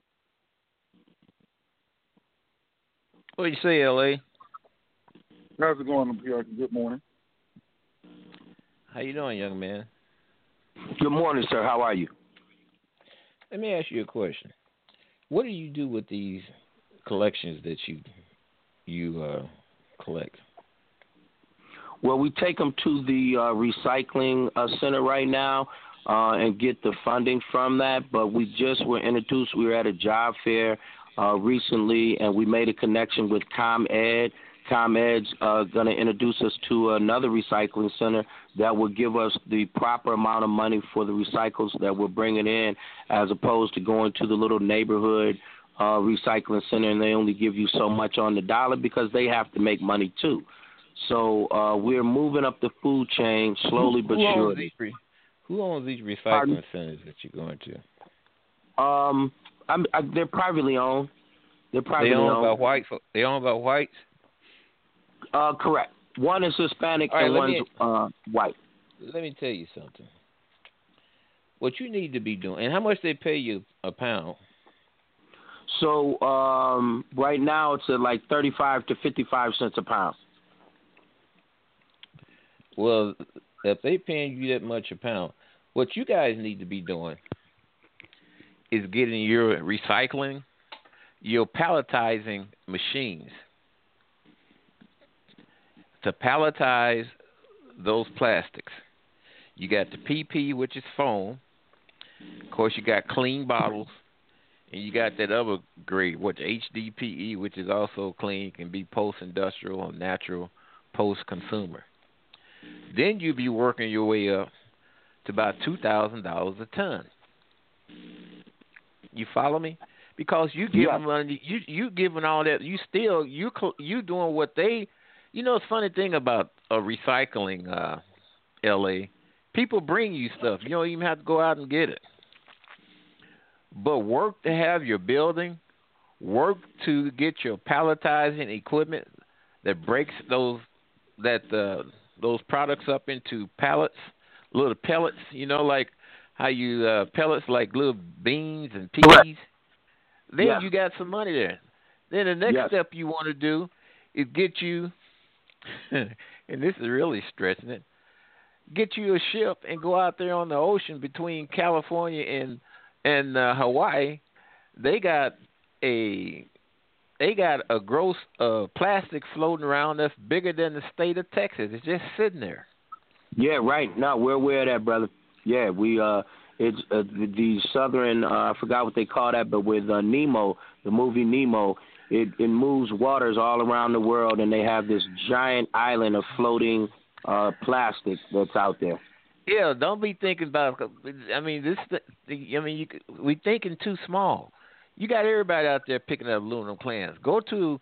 What do you say, L.A.? How's it going, Pierre? Good morning. How you doing, young man? Good morning, sir. How are you? Let me ask you a question. What do you do with these collections that you collect? Well, we take them to the recycling center right now and get the funding from that. But we just were introduced. We were at a job fair recently, and we made a connection with ComEd. ComEd's going to introduce us to another recycling center that will give us the proper amount of money for the recycles that we're bringing in, as opposed to going to the little neighborhood recycling center and they only give you so much on the dollar because they have to make money too. So we're moving up the food chain slowly but surely. Who owns these recycling centers that you're going to? They're privately owned. They're privately owned by whites. They owned by whites. Correct. One is Hispanic and one's white. Let me tell you something. What you need to be doing, and how much they pay you a pound? So right now it's at like 35 to 55 cents a pound. Well, if they paying you that much a pound, what you guys need to be doing is getting your recycling, your palletizing machines to palletize those plastics. You got the PP, which is foam. Of course, you got clean bottles. And you got that other grade, HDPE, which is also clean, can be post-industrial or natural post-consumer. Then you'll be working your way up to about $2,000 a ton. You follow me? Because you give them money, you giving all that. You doing what they You know, it's funny thing about recycling, L.A., people bring you stuff. You don't even have to go out and get it. But work to have your building, work to get your palletizing equipment that breaks those products up into pallets, little pellets, you know, like how you pellets like little beans and peas. Correct. Then Yeah. you got some money there. Then the next step you want to do is get you, and this is really stretching it, get you a ship and go out there on the ocean between California and Hawaii. They got a gross plastic floating around that's bigger than the state of Texas. It's just sitting there. Yeah, right. No, we're aware of that, brother. Yeah, we it's the southern I forgot what they call that, but with Nemo, the movie Nemo, it moves waters all around the world, and they have this giant island of floating plastic that's out there. Yeah, don't be thinking about. I mean, we thinking too small. You got everybody out there picking up aluminum cans. Go to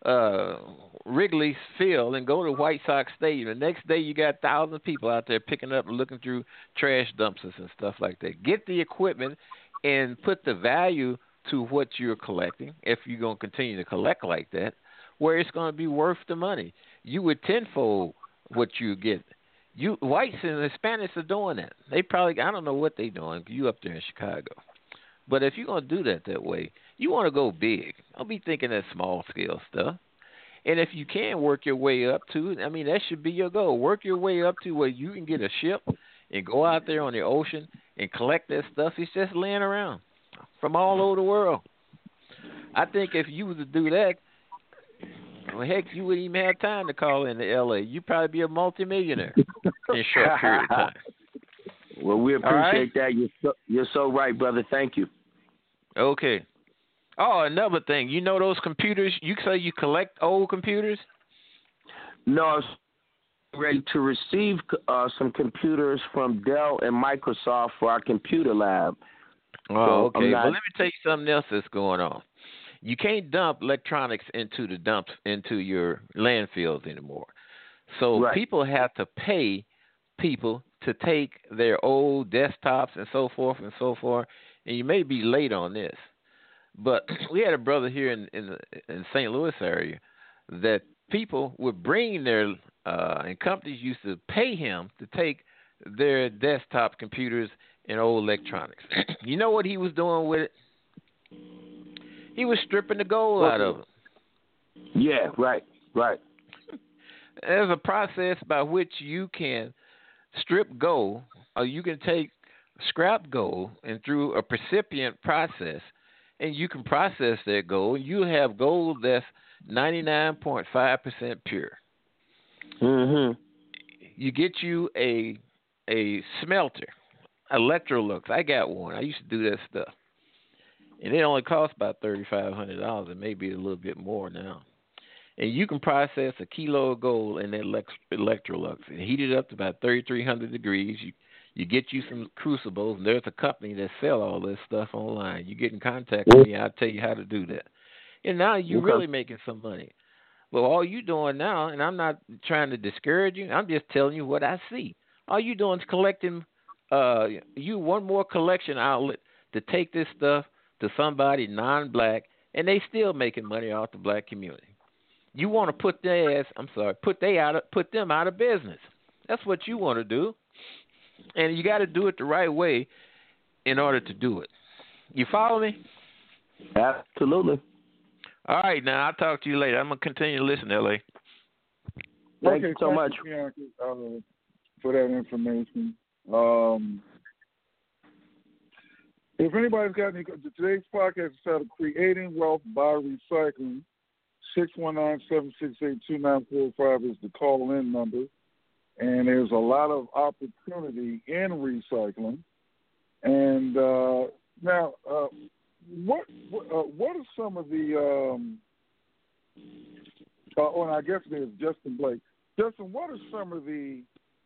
Wrigley Field and go to White Sox Stadium. The next day, you got thousands of people out there picking up and looking through trash dumpsters and stuff like that. Get the equipment and put the value to what you're collecting, if you're going to continue to collect like that, where it's going to be worth the money. You would tenfold what you get. Whites and Hispanics are doing that. They probably, I don't know what they're doing. You up there in Chicago. But if you're going to do that way, you want to go big. Don't be thinking that small-scale stuff. And if you can work your way up to, I mean, that should be your goal. Work your way up to where you can get a ship and go out there on the ocean and collect that stuff. It's just laying around from all over the world. I think if you was to do that, well, heck, you wouldn't even have time to call into L.A. You'd probably be a multimillionaire in a short period of time. Well, we appreciate that. You're so right, brother. Thank you. Okay. Oh, another thing. You know those computers? You say you collect old computers? No, I was ready to receive some computers from Dell and Microsoft for our computer lab. Oh, okay. Well, let me tell you something else that's going on. You can't dump electronics into your landfills anymore. So people have to pay people to take their old desktops and so forth, and you may be late on this. But we had a brother here in St. Louis area that people would bring their and companies used to pay him to take their desktop computers and old electronics. You know what he was doing with it? He was stripping the gold out of them. Yeah, right. There's a process by which you can strip gold, or you can take scrap gold and through a precipient process, and you can process that gold. You have gold that's 99.5% pure. Mm-hmm. You get you a smelter, Electrolux. I got one. I used to do that stuff. And it only costs about $3,500. It may be a little bit more now. And you can process a kilo of gold in that Electrolux and heat it up to about 3,300 degrees. You get you some crucibles, and there's a company that sell all this stuff online. You get in contact with me, I'll tell you how to do that. And now you're really making some money. Well, all you're doing now, and I'm not trying to discourage you, I'm just telling you what I see. All you're doing is collecting one more collection outlet to take this stuff to somebody non-black, and they still making money off the black community. You want to put them out of business. That's what you want to do. And you got to do it the right way in order to do it. You follow me? Absolutely. All right, now I'll talk to you later. I'm going to continue to listen, L.A. Thank you so much for that information. If anybody's got any, today's podcast is titled Creating Wealth by Recycling. 619-768-2945 is the call-in number. And there's a lot of opportunity in recycling. And now, what are some of the and I guess there's Justin Blake. Justin, what are some of the,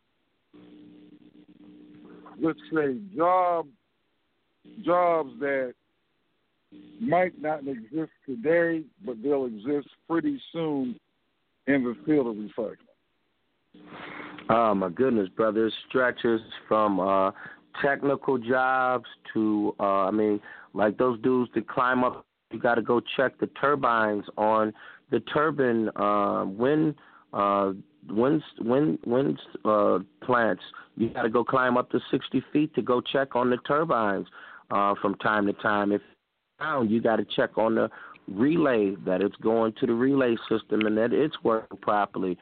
let's say, jobs that might not exist today, but they'll exist pretty soon in the field of recycling? Oh, my goodness, brother. It stretches from technical jobs to, like those dudes that climb up. You got to go check the turbines on the turbine wind plants. You got to go climb up to 60 feet to go check on the turbines from time to time. If found, you got to check on the relay, that it's going to the relay system and that it's working properly.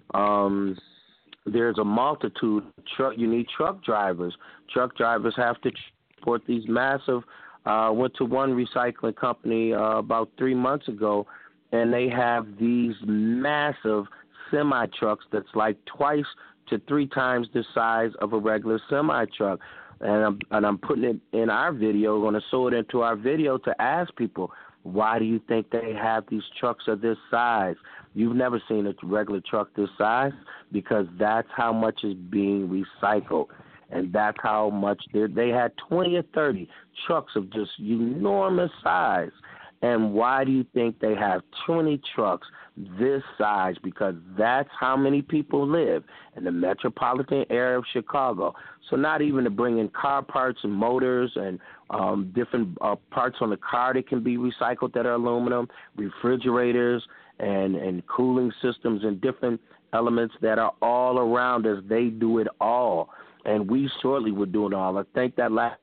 There's a multitude. You need truck drivers. Truck drivers have to support these massive. Went to one recycling company about 3 months ago, and they have these massive semi trucks that's like 2 to 3 times the size of a regular semi truck. And I'm putting it in our video. We're going to sew it into our video to ask people, why do you think they have these trucks of this size? You've never seen a regular truck this size, because that's how much is being recycled. And that's how much they had 20 or 30 trucks of just enormous size. And why do you think they have 20 trucks this size? Because that's how many people live in the metropolitan area of Chicago. So not even to bring in car parts and motors and different parts on the car that can be recycled that are aluminum, refrigerators and cooling systems and different elements that are all around us. They do it all. And we shortly were doing all. I thank that last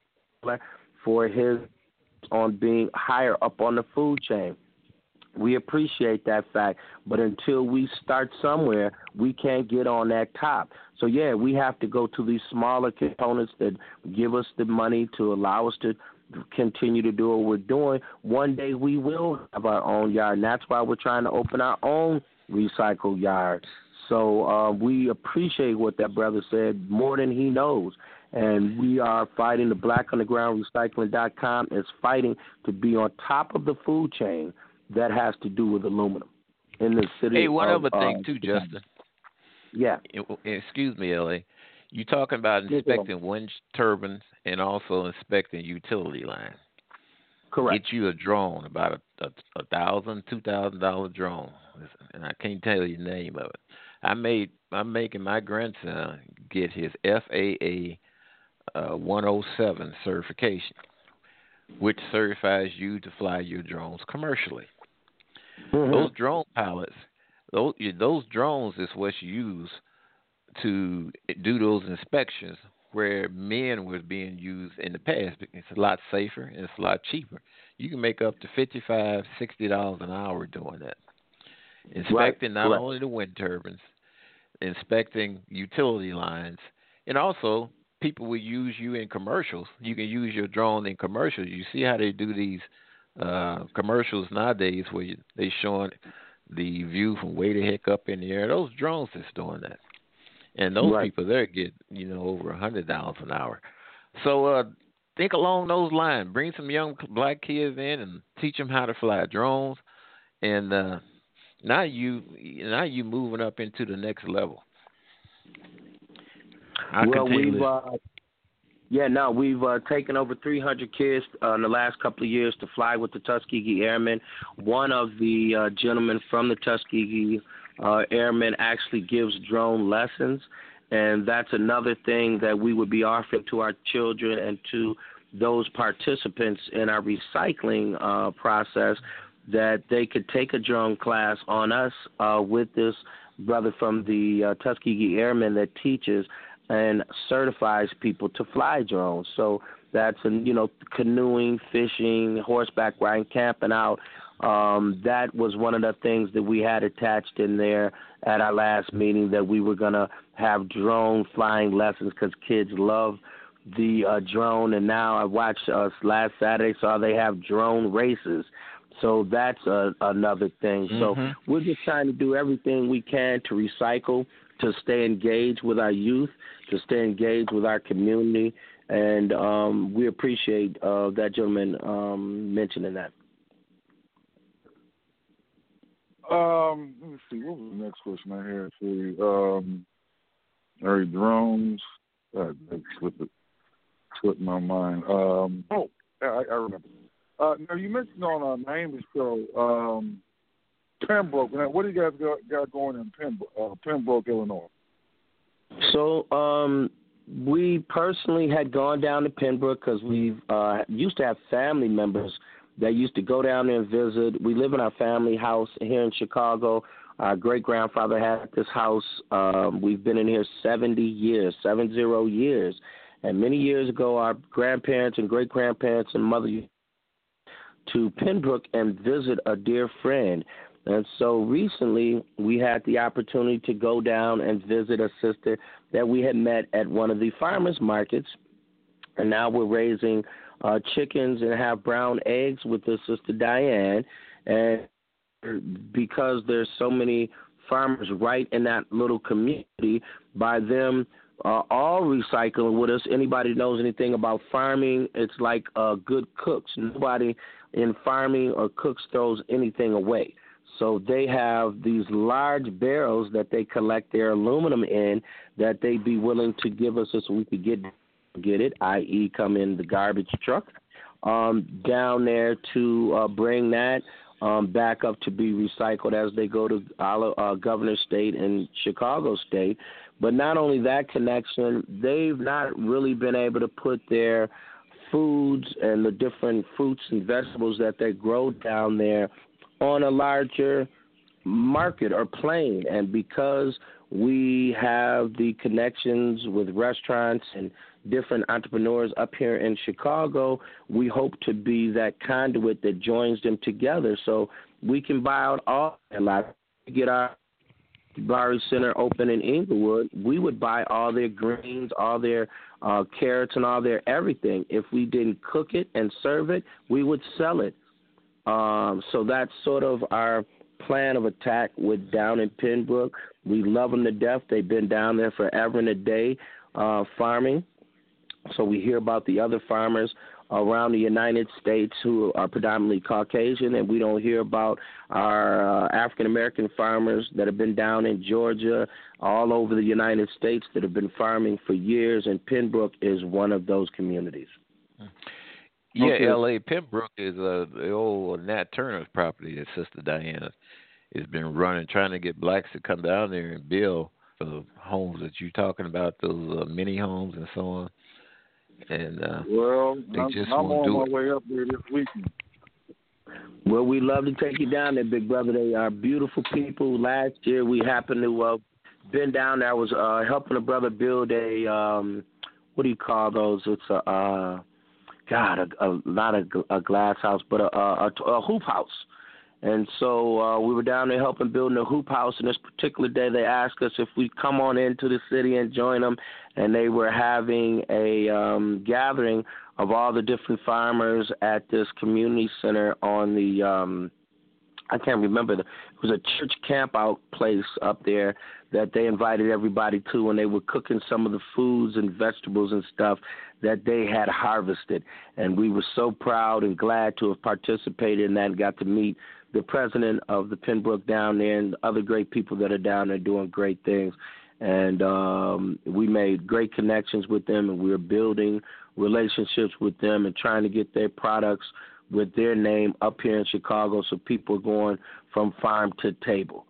for his on being higher up on the food chain. We appreciate that fact, but until we start somewhere, we can't get on that top. So, yeah, we have to go to these smaller components that give us the money to allow us to continue to do what we're doing. One day we will have our own yard, and that's why we're trying to open our own recycle yard. So we appreciate what that brother said more than he knows. And we are fighting. The BlackOnTheGroundRecycling.com is fighting to be on top of the food chain that has to do with aluminum in the city. Hey, one other thing too, Justin. Yeah. Excuse me, L.A. You talking about inspecting wind turbines and also inspecting utility lines. Correct. Get you a drone, about $1,000, $2,000 drone, and I can't tell you the name of it. I'm making my grandson get his FAA 107 certification, which certifies you to fly your drones commercially. Mm-hmm. Those drone pilots, those drones is what's used to do those inspections where men was being used in the past. It's a lot safer and it's a lot cheaper. You can make up to $55, $60 an hour doing that. Inspecting not only the wind turbines, inspecting utility lines, and also people will use you in commercials. You can use your drone in commercials. You see how they do these commercials nowadays where they showing the view from way the heck up in the air. Those drones that's doing that. And those people there get, over $100 an hour. So think along those lines. Bring some young black kids in and teach them how to fly drones. And now you moving up into the next level. We've taken over 300 kids in the last couple of years to fly with the Tuskegee Airmen. One of the gentlemen from the Tuskegee Airmen actually gives drone lessons, and that's another thing that we would be offering to our children and to those participants in our recycling process, that they could take a drone class on us with this brother from the Tuskegee Airmen that teaches and certifies people to fly drones. So that's, canoeing, fishing, horseback riding, camping out. That was one of the things that we had attached in there at our last meeting, that we were going to have drone flying lessons because kids love the drone. And now I watched last Saturday, saw they have drone races. So that's another thing. Mm-hmm. So we're just trying to do everything we can to recycle, to stay engaged with our youth, to stay engaged with our community. And we appreciate that gentleman mentioning that. Let me see. What was the next question I had for you? All right, drones. That slipped my mind. I remember. Now, you mentioned on our name of the show Pembroke. Now, what do you guys got going in Pembroke, Illinois? So we personally had gone down to Pembroke because we used to have family members that used to go down there and visit. We live in our family house here in Chicago. Our great-grandfather had this house. We've been in here 70 years. And many years ago, our grandparents and great-grandparents and mother used to Pembroke and visit a dear friend. And so recently, we had the opportunity to go down and visit a sister that we had met at one of the farmers markets. And now we're raising chickens and have brown eggs with this sister Diane. And because there's so many farmers right in that little community, by them all recycling with us, anybody knows anything about farming, it's like good cooks. Nobody in farming or cooks throws anything away. So they have these large barrels that they collect their aluminum in that they'd be willing to give us so we could get it, i.e. come in the garbage truck down there to bring that back up to be recycled as they go to Governor State and Chicago State. But not only that connection, they've not really been able to put their foods and the different fruits and vegetables that they grow down there on a larger market or plane. And because we have the connections with restaurants and different entrepreneurs up here in Chicago, we hope to be that conduit that joins them together so we can buy out all their lives. Get our Barry Center open in Inglewood, we would buy all their greens, all their carrots, and all their everything. If we didn't cook it and serve it, we would sell it. So that's sort of our plan of attack with down in Pembroke. We love them to death. They've been down there forever and a day farming. So we hear about the other farmers around the United States who are predominantly Caucasian, and we don't hear about our African-American farmers that have been down in Georgia, all over the United States that have been farming for years, and Pembroke is one of those communities. Yeah, L.A. Pembroke is the old Nat Turner's property that Sister Diana has been running, trying to get blacks to come down there and build the homes that you're talking about, those mini homes and so on. And they just I'm won't do on it. my way up there this weekend. Well, we'd love to take you down there, big brother. They are beautiful people. Last year we happened to been down there. I was helping a brother build a what do you call those? It's not a glass house, but a hoop house. And so we were down there helping building a hoop house, and this particular day they asked us if we'd come on into the city and join them, and they were having a gathering of all the different farmers at this community center on the I can't remember. It was a church camp out place up there that they invited everybody to, and they were cooking some of the foods and vegetables and stuff that they had harvested. And we were so proud and glad to have participated in that and got to meet the president of the Pembroke down there and other great people that are down there doing great things. And we made great connections with them, and we were building relationships with them and trying to get their products with their name up here in Chicago so people are going from farm to table.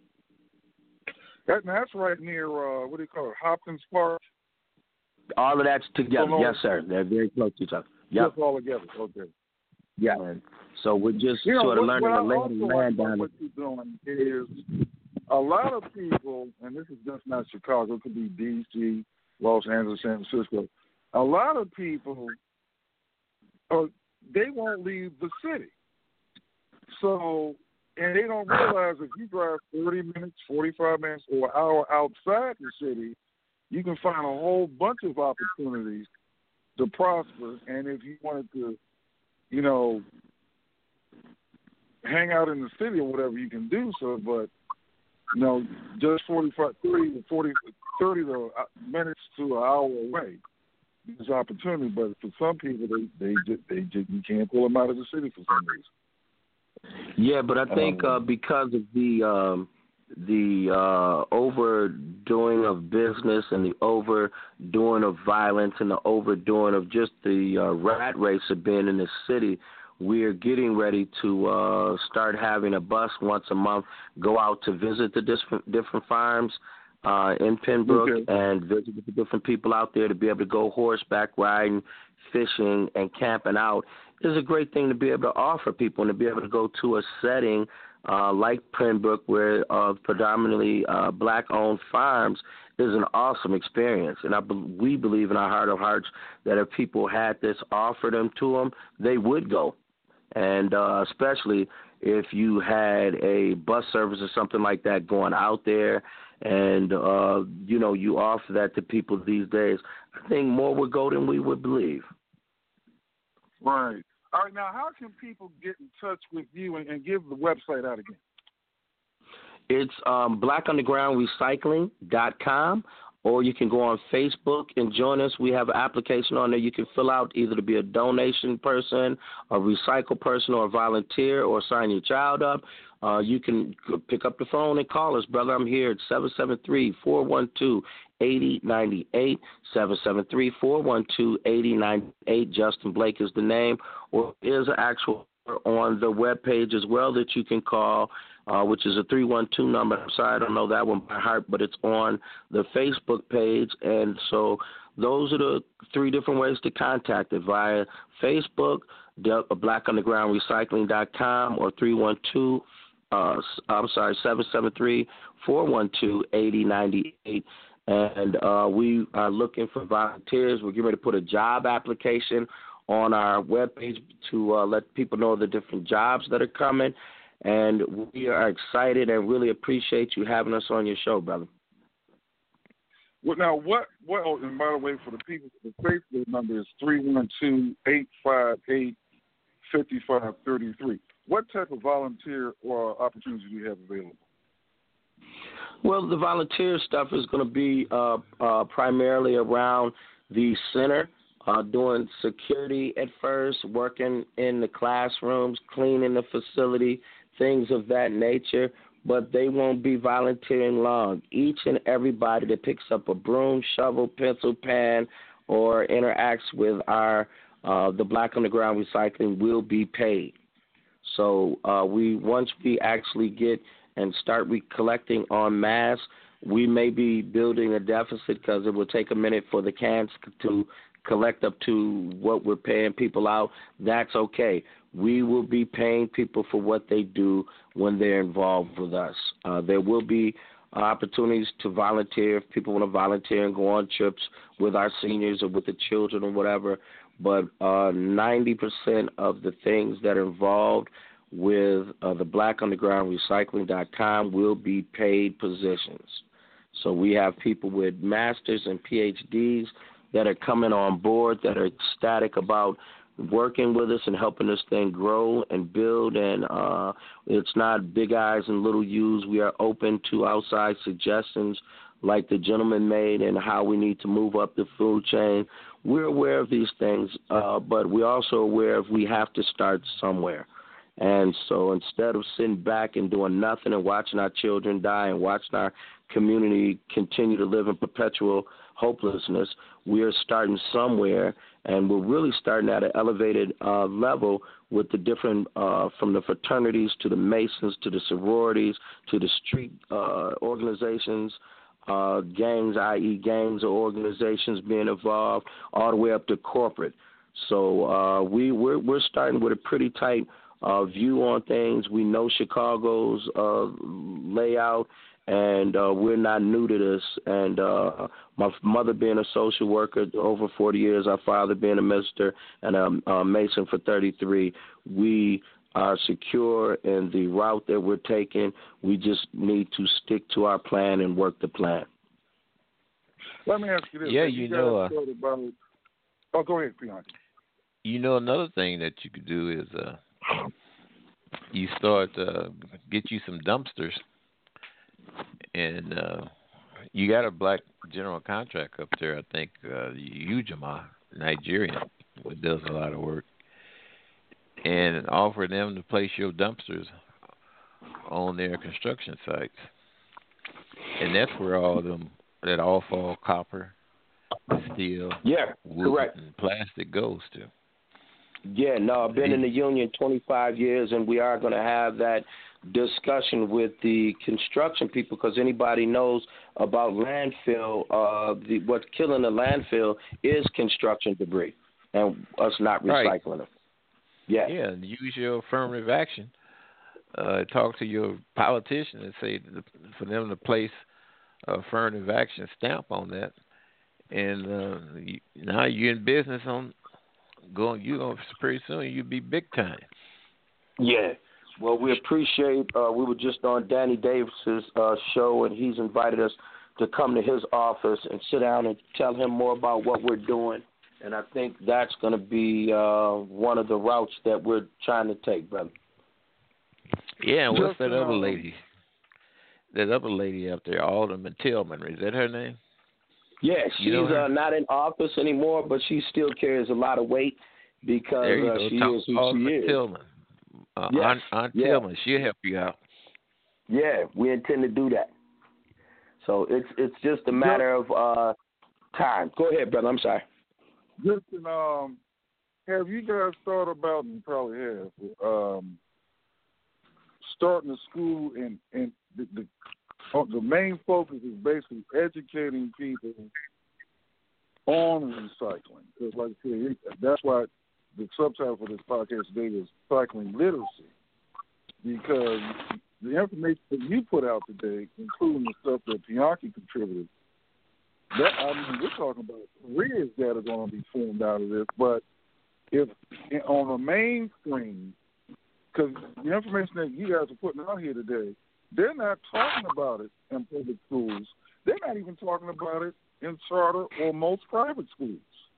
That's right near, what do you call it, Hopkins Park? All of that's together. Yes, sir. They're very close to each other. Yep. Just all together. Okay. Yeah. So we're just sort of learning to lay the land down. What you're doing is a lot of people, and this is just not Chicago, it could be D.C., Los Angeles, San Francisco. A lot of people, they won't leave the city. So, and they don't realize if you drive 30 minutes, 45 minutes, or an hour outside the city, you can find a whole bunch of opportunities to prosper. And if you wanted to, hang out in the city or whatever, you can do so. But, just 30 minutes to an hour away is opportunity. But for some people, they you can't pull them out of the city for some reason. Yeah, but I think because of the overdoing of business and the overdoing of violence and the overdoing of just the rat race of being in the city, we're getting ready to start having a bus once a month go out to visit the different farms in Pembroke and visit with the different people out there to be able to go horseback riding, fishing, and camping out. Is a great thing to be able to offer people and to be able to go to a setting like Pembroke where predominantly black-owned farms is an awesome experience. And we believe in our heart of hearts that if people had this offered them to them, they would go. And especially if you had a bus service or something like that going out there and, you offer that to people these days, I think more would go than we would believe. Right. All right, now how can people get in touch with you and give the website out again? It's blackundergroundrecycling.com, or you can go on Facebook and join us. We have an application on there you can fill out either to be a donation person, a recycle person, or a volunteer, or sign your child up. You can pick up the phone and call us, brother. I'm here at 773-412-8098, 773-412-8098. Justin Blake is the name, or there's an actual on the webpage as well that you can call, which is a 312 number. I'm sorry, I don't know that one by heart, but it's on the Facebook page. And so those are the three different ways to contact it, via Facebook, blackundergroundrecycling.com, or 773-412-8098. And we are looking for volunteers. We're getting ready to put a job application on our webpage to let people know the different jobs that are coming. And we are excited and really appreciate you having us on your show, brother. Well, now, and by the way, for the people, the Facebook number is 312-858-5533. What type of volunteer or opportunities do you have available? Well, the volunteer stuff is going to be primarily around the center, doing security at first, working in the classrooms, cleaning the facility, things of that nature, but they won't be volunteering long. Each and everybody that picks up a broom, shovel, pencil, pan, or interacts with the Black Underground Recycling will be paid. So once we actually get and start collecting en masse, we may be building a deficit because it will take a minute for the cans to collect up to what we're paying people out. That's okay. We will be paying people for what they do when they're involved with us. There will be opportunities to volunteer if people want to volunteer and go on trips with our seniors or with the children or whatever. But 90% of the things that are involved with the blackundergroundrecycling.com will be paid positions. So we have people with masters and PhDs that are coming on board that are ecstatic about working with us and helping this thing grow and build. And it's not big eyes and little U's. We are open to outside suggestions like the gentleman made and how we need to move up the food chain. We're aware of these things, but we're also aware of we have to start somewhere. And so instead of sitting back and doing nothing and watching our children die and watching our community continue to live in perpetual hopelessness, we are starting somewhere, and we're really starting at an elevated level with the different, from the fraternities to the Masons to the sororities to the street organizations, gangs, i.e. gangs or organizations being involved, all the way up to corporate. So we're starting with a pretty tight view on things. We know Chicago's layout, and we're not new to this. And my mother being a social worker over 40 years, our father being a minister and a Mason for 33, we are secure in the route that we're taking. We just need to stick to our plan and work the plan. Let me ask you this. Yeah, go ahead, Pianki. Another thing that you could do is you start get you some dumpsters, and you got a black general contract up there, I think, Ujima, Nigerian, who does a lot of work, and offer them to place your dumpsters on their construction sites. And that's where all that all-fall copper, steel, wood, and plastic goes to. Yeah, no, I've been in the union 25 years, and we are going to have that discussion with the construction people because anybody knows about landfill. What's killing the landfill is construction debris and us not recycling it. Yeah. Yeah, and use your affirmative action. Talk to your politician and say for them to place affirmative action stamp on that. And now you're in business on going. You're going pretty soon. You'll be big time. Yeah. Well, we appreciate. We were just on Danny Davis's show, and he's invited us to come to his office and sit down and tell him more about what we're doing. And I think that's going to be one of the routes that we're trying to take, brother. Yeah, and what's that other lady? That other lady up there, Alderman Tillman, is that her name? Yeah, she's not in office anymore, but she still carries a lot of weight because she is who Alderman she is. Tillman. Yes. Aunt Tillman, she'll help you out. Yeah, we intend to do that. So it's just a matter of time. Go ahead, brother. I'm sorry. Justin, have you guys thought about, and you probably have, starting a school and the main focus is basically educating people on recycling. Because, like I said, that's why the subtitle for this podcast today is Recycling Literacy. Because the information that you put out today, including the stuff that Bianchi contributed, we're talking about careers that are going to be formed out of this. But if on the mainstream, because the information that you guys are putting out here today, they're not talking about it in public schools. They're not even talking about it in charter or most private schools.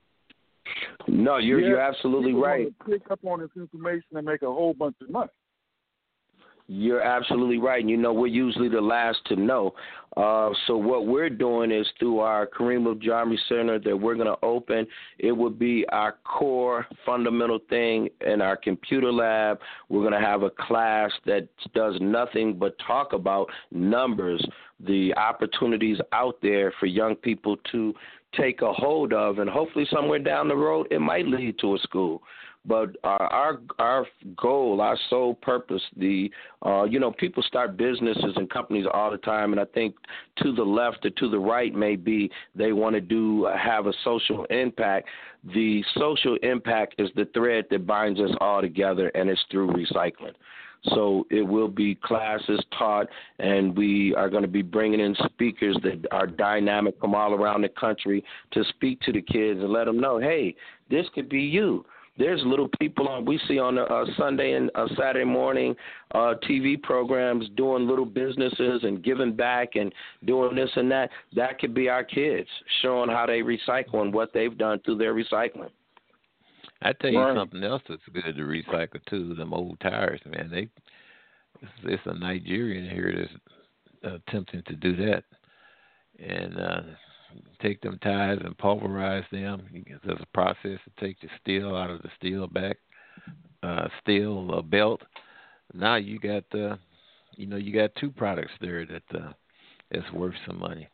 No, you're absolutely right. Pick up on this information and make a whole bunch of money. You're absolutely right. And, we're usually the last to know. So what we're doing is through our Kareem Abdul-Jabbar Center that we're going to open, it would be our core fundamental thing in our computer lab. We're going to have a class that does nothing but talk about numbers, the opportunities out there for young people to take a hold of, and hopefully somewhere down the road it might lead to a school. But our goal, our sole purpose, people start businesses and companies all the time, and I think to the left or to the right maybe they want to have a social impact. The social impact is the thread that binds us all together, and it's through recycling. So it will be classes taught, and we are going to be bringing in speakers that are dynamic from all around the country to speak to the kids and let them know, hey, this could be you. There's little people we see on Sunday and Saturday morning TV programs doing little businesses and giving back and doing this and that. That could be our kids showing how they recycle and what they've done through their recycling. I tell you something else that's good to recycle too. Them old tires, man. It's a Nigerian here that's attempting to do that, and take them tires and pulverize them. There's a process to take the steel out of the steel belt. Now you got you got two products there that's worth some money.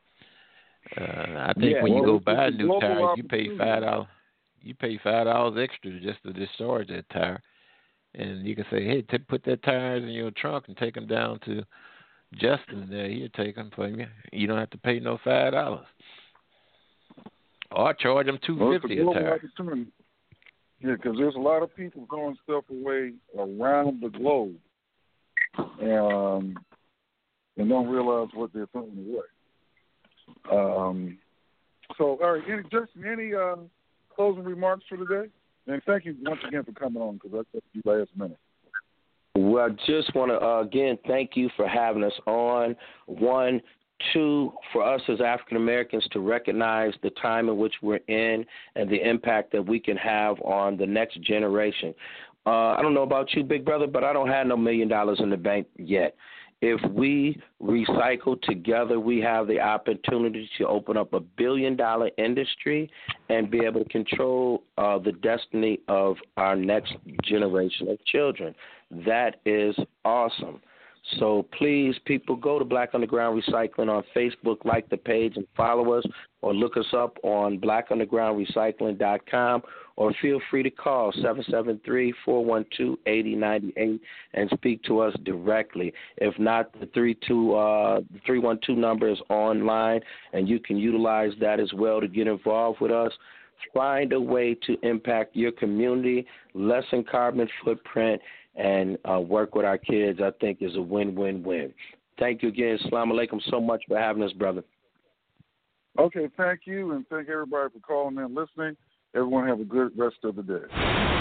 I think when you go buy a new tire, you pay $5. You pay $5 extra just to discharge that tire, and you can say, "Hey, put that tires in your trunk and take them down to Justin there. He'll take them for you. You don't have to pay no $5, or charge them $2.50 a tire." Yeah, because there's a lot of people throwing stuff away around the globe, and don't realize what they're throwing away. So, all right, Justin, any closing remarks for today? And thank you once again for coming on, because I took you last minute. Well, I just want to, again, thank you for having us on. 1, 2, for us as African Americans to recognize the time in which we're in and the impact that we can have on the next generation. I don't know about you, big brother, but I don't have no $1 million in the bank yet. If we recycle together, we have the opportunity to open up $1 billion industry and be able to control the destiny of our next generation of children. That is awesome. So please, people, go to Black Underground Recycling on Facebook, like the page and follow us, or look us up on blackundergroundrecycling.com, or feel free to call 773-412-8098 and speak to us directly. If not, the 312 number is online, and you can utilize that as well to get involved with us. Find a way to impact your community, lessen carbon footprint, and work with our kids. I think is a win-win-win. Thank you again. Assalamu alaikum so much for having us, brother. Okay, thank you, and thank everybody for calling in and listening. Everyone have a good rest of the day.